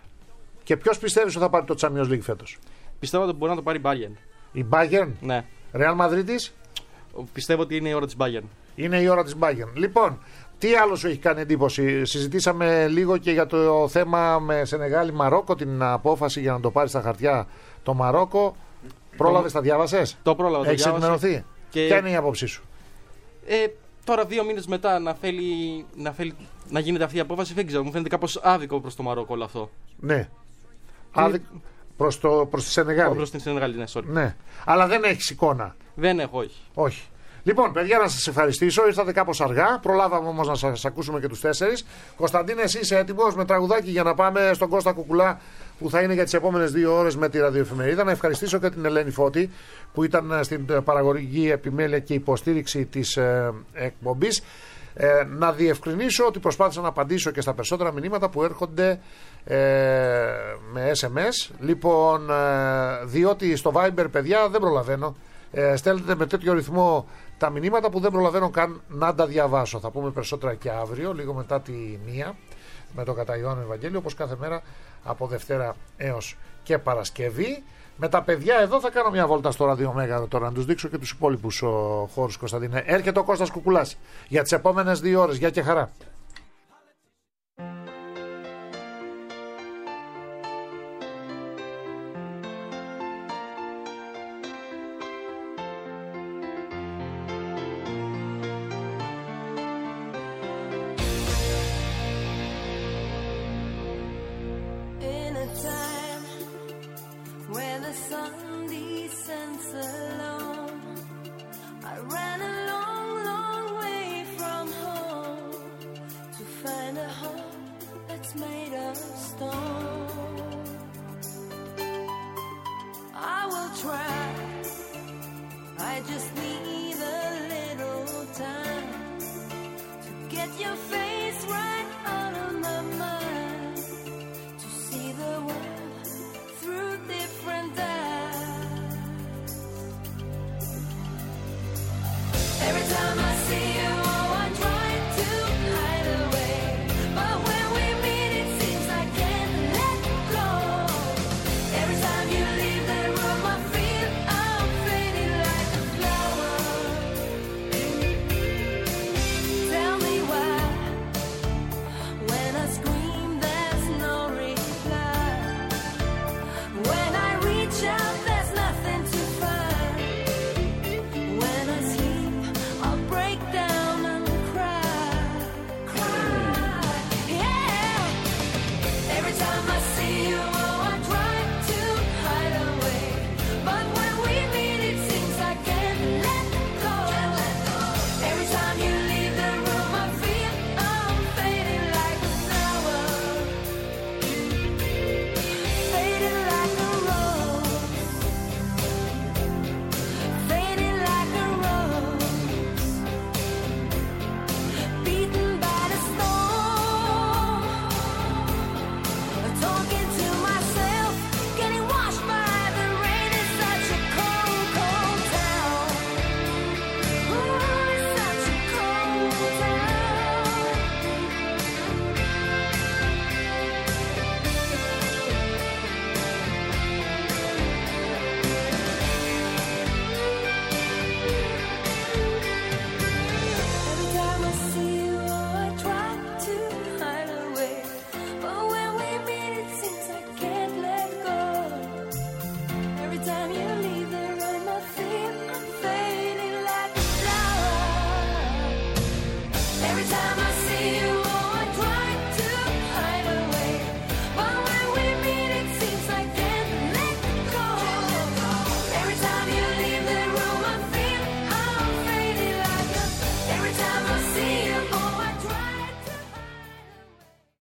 Και ποιος πιστεύεις ότι θα πάρει το Champions League φέτος? Πιστεύω ότι μπορεί να το πάρει η Bayern. Η Bayern? Ναι. Real Madridis? Πιστεύω ότι είναι η ώρα της Bayern. Είναι η ώρα της Bayern. Λοιπόν, τι άλλο σου έχει κάνει εντύπωση? Συζητήσαμε λίγο και για το θέμα με Σενεγάλη Μαρόκο, την απόφαση για να το πάρει στα χαρτιά το Μαρόκο. Πρόλαβες, τα διάβασες? Το πρόλαβα. Έχεις ενημερωθεί? Και... Ποια είναι η άποψή σου? Ε, τώρα, δύο μήνες μετά, να θέλει, να θέλει να γίνεται αυτή η απόφαση, δεν ξέρω. Μου φαίνεται κάπως άδικο προς το Μαρόκο όλο αυτό. Ναι. Άδικο. Προς, το, προς τη Σενεγάλη. Προς την Σενεγάλη, ναι, sorry. Ναι. Αλλά δεν έχεις εικόνα. Δεν έχω, όχι. Όχι. Λοιπόν, παιδιά, να σας ευχαριστήσω. Ήρθατε κάπως αργά. Προλάβαμε όμως να σας ακούσουμε και τους τέσσερις. Κωνσταντίνε, εσύ είσαι έτοιμος με τραγουδάκι για να πάμε στον Κώστα Κουκουλά, που θα είναι για τις επόμενες δύο ώρες με τη ραδιοεφημερίδα. Να ευχαριστήσω και την Ελένη Φώτη, που ήταν στην παραγωγική επιμέλεια και υποστήριξη της ε, εκπομπής. Ε, να διευκρινίσω ότι προσπάθησα να απαντήσω και στα περισσότερα μηνύματα που έρχονται ε, με ες εμ ες. Λοιπόν, ε, διότι στο Viber, παιδιά, δεν προλαβαίνω. Ε, στέλνετε με τέτοιο ρυθμό τα μηνύματα που δεν προλαβαίνω καν να τα διαβάσω. Θα πούμε περισσότερα και αύριο, λίγο μετά τη μία, με το κατά Ιωάννου Ευαγγέλιο, όπως κάθε μέρα από Δευτέρα έως και Παρασκευή. Με τα παιδιά εδώ θα κάνω μια βόλτα στο Ράδιο Μέγα τώρα, να τους δείξω και τους υπόλοιπους χώρους, Κωνσταντίνε. Έρχεται ο Κώστας Κουκουλάς για τις επόμενες δύο ώρες. Γεια και χαρά.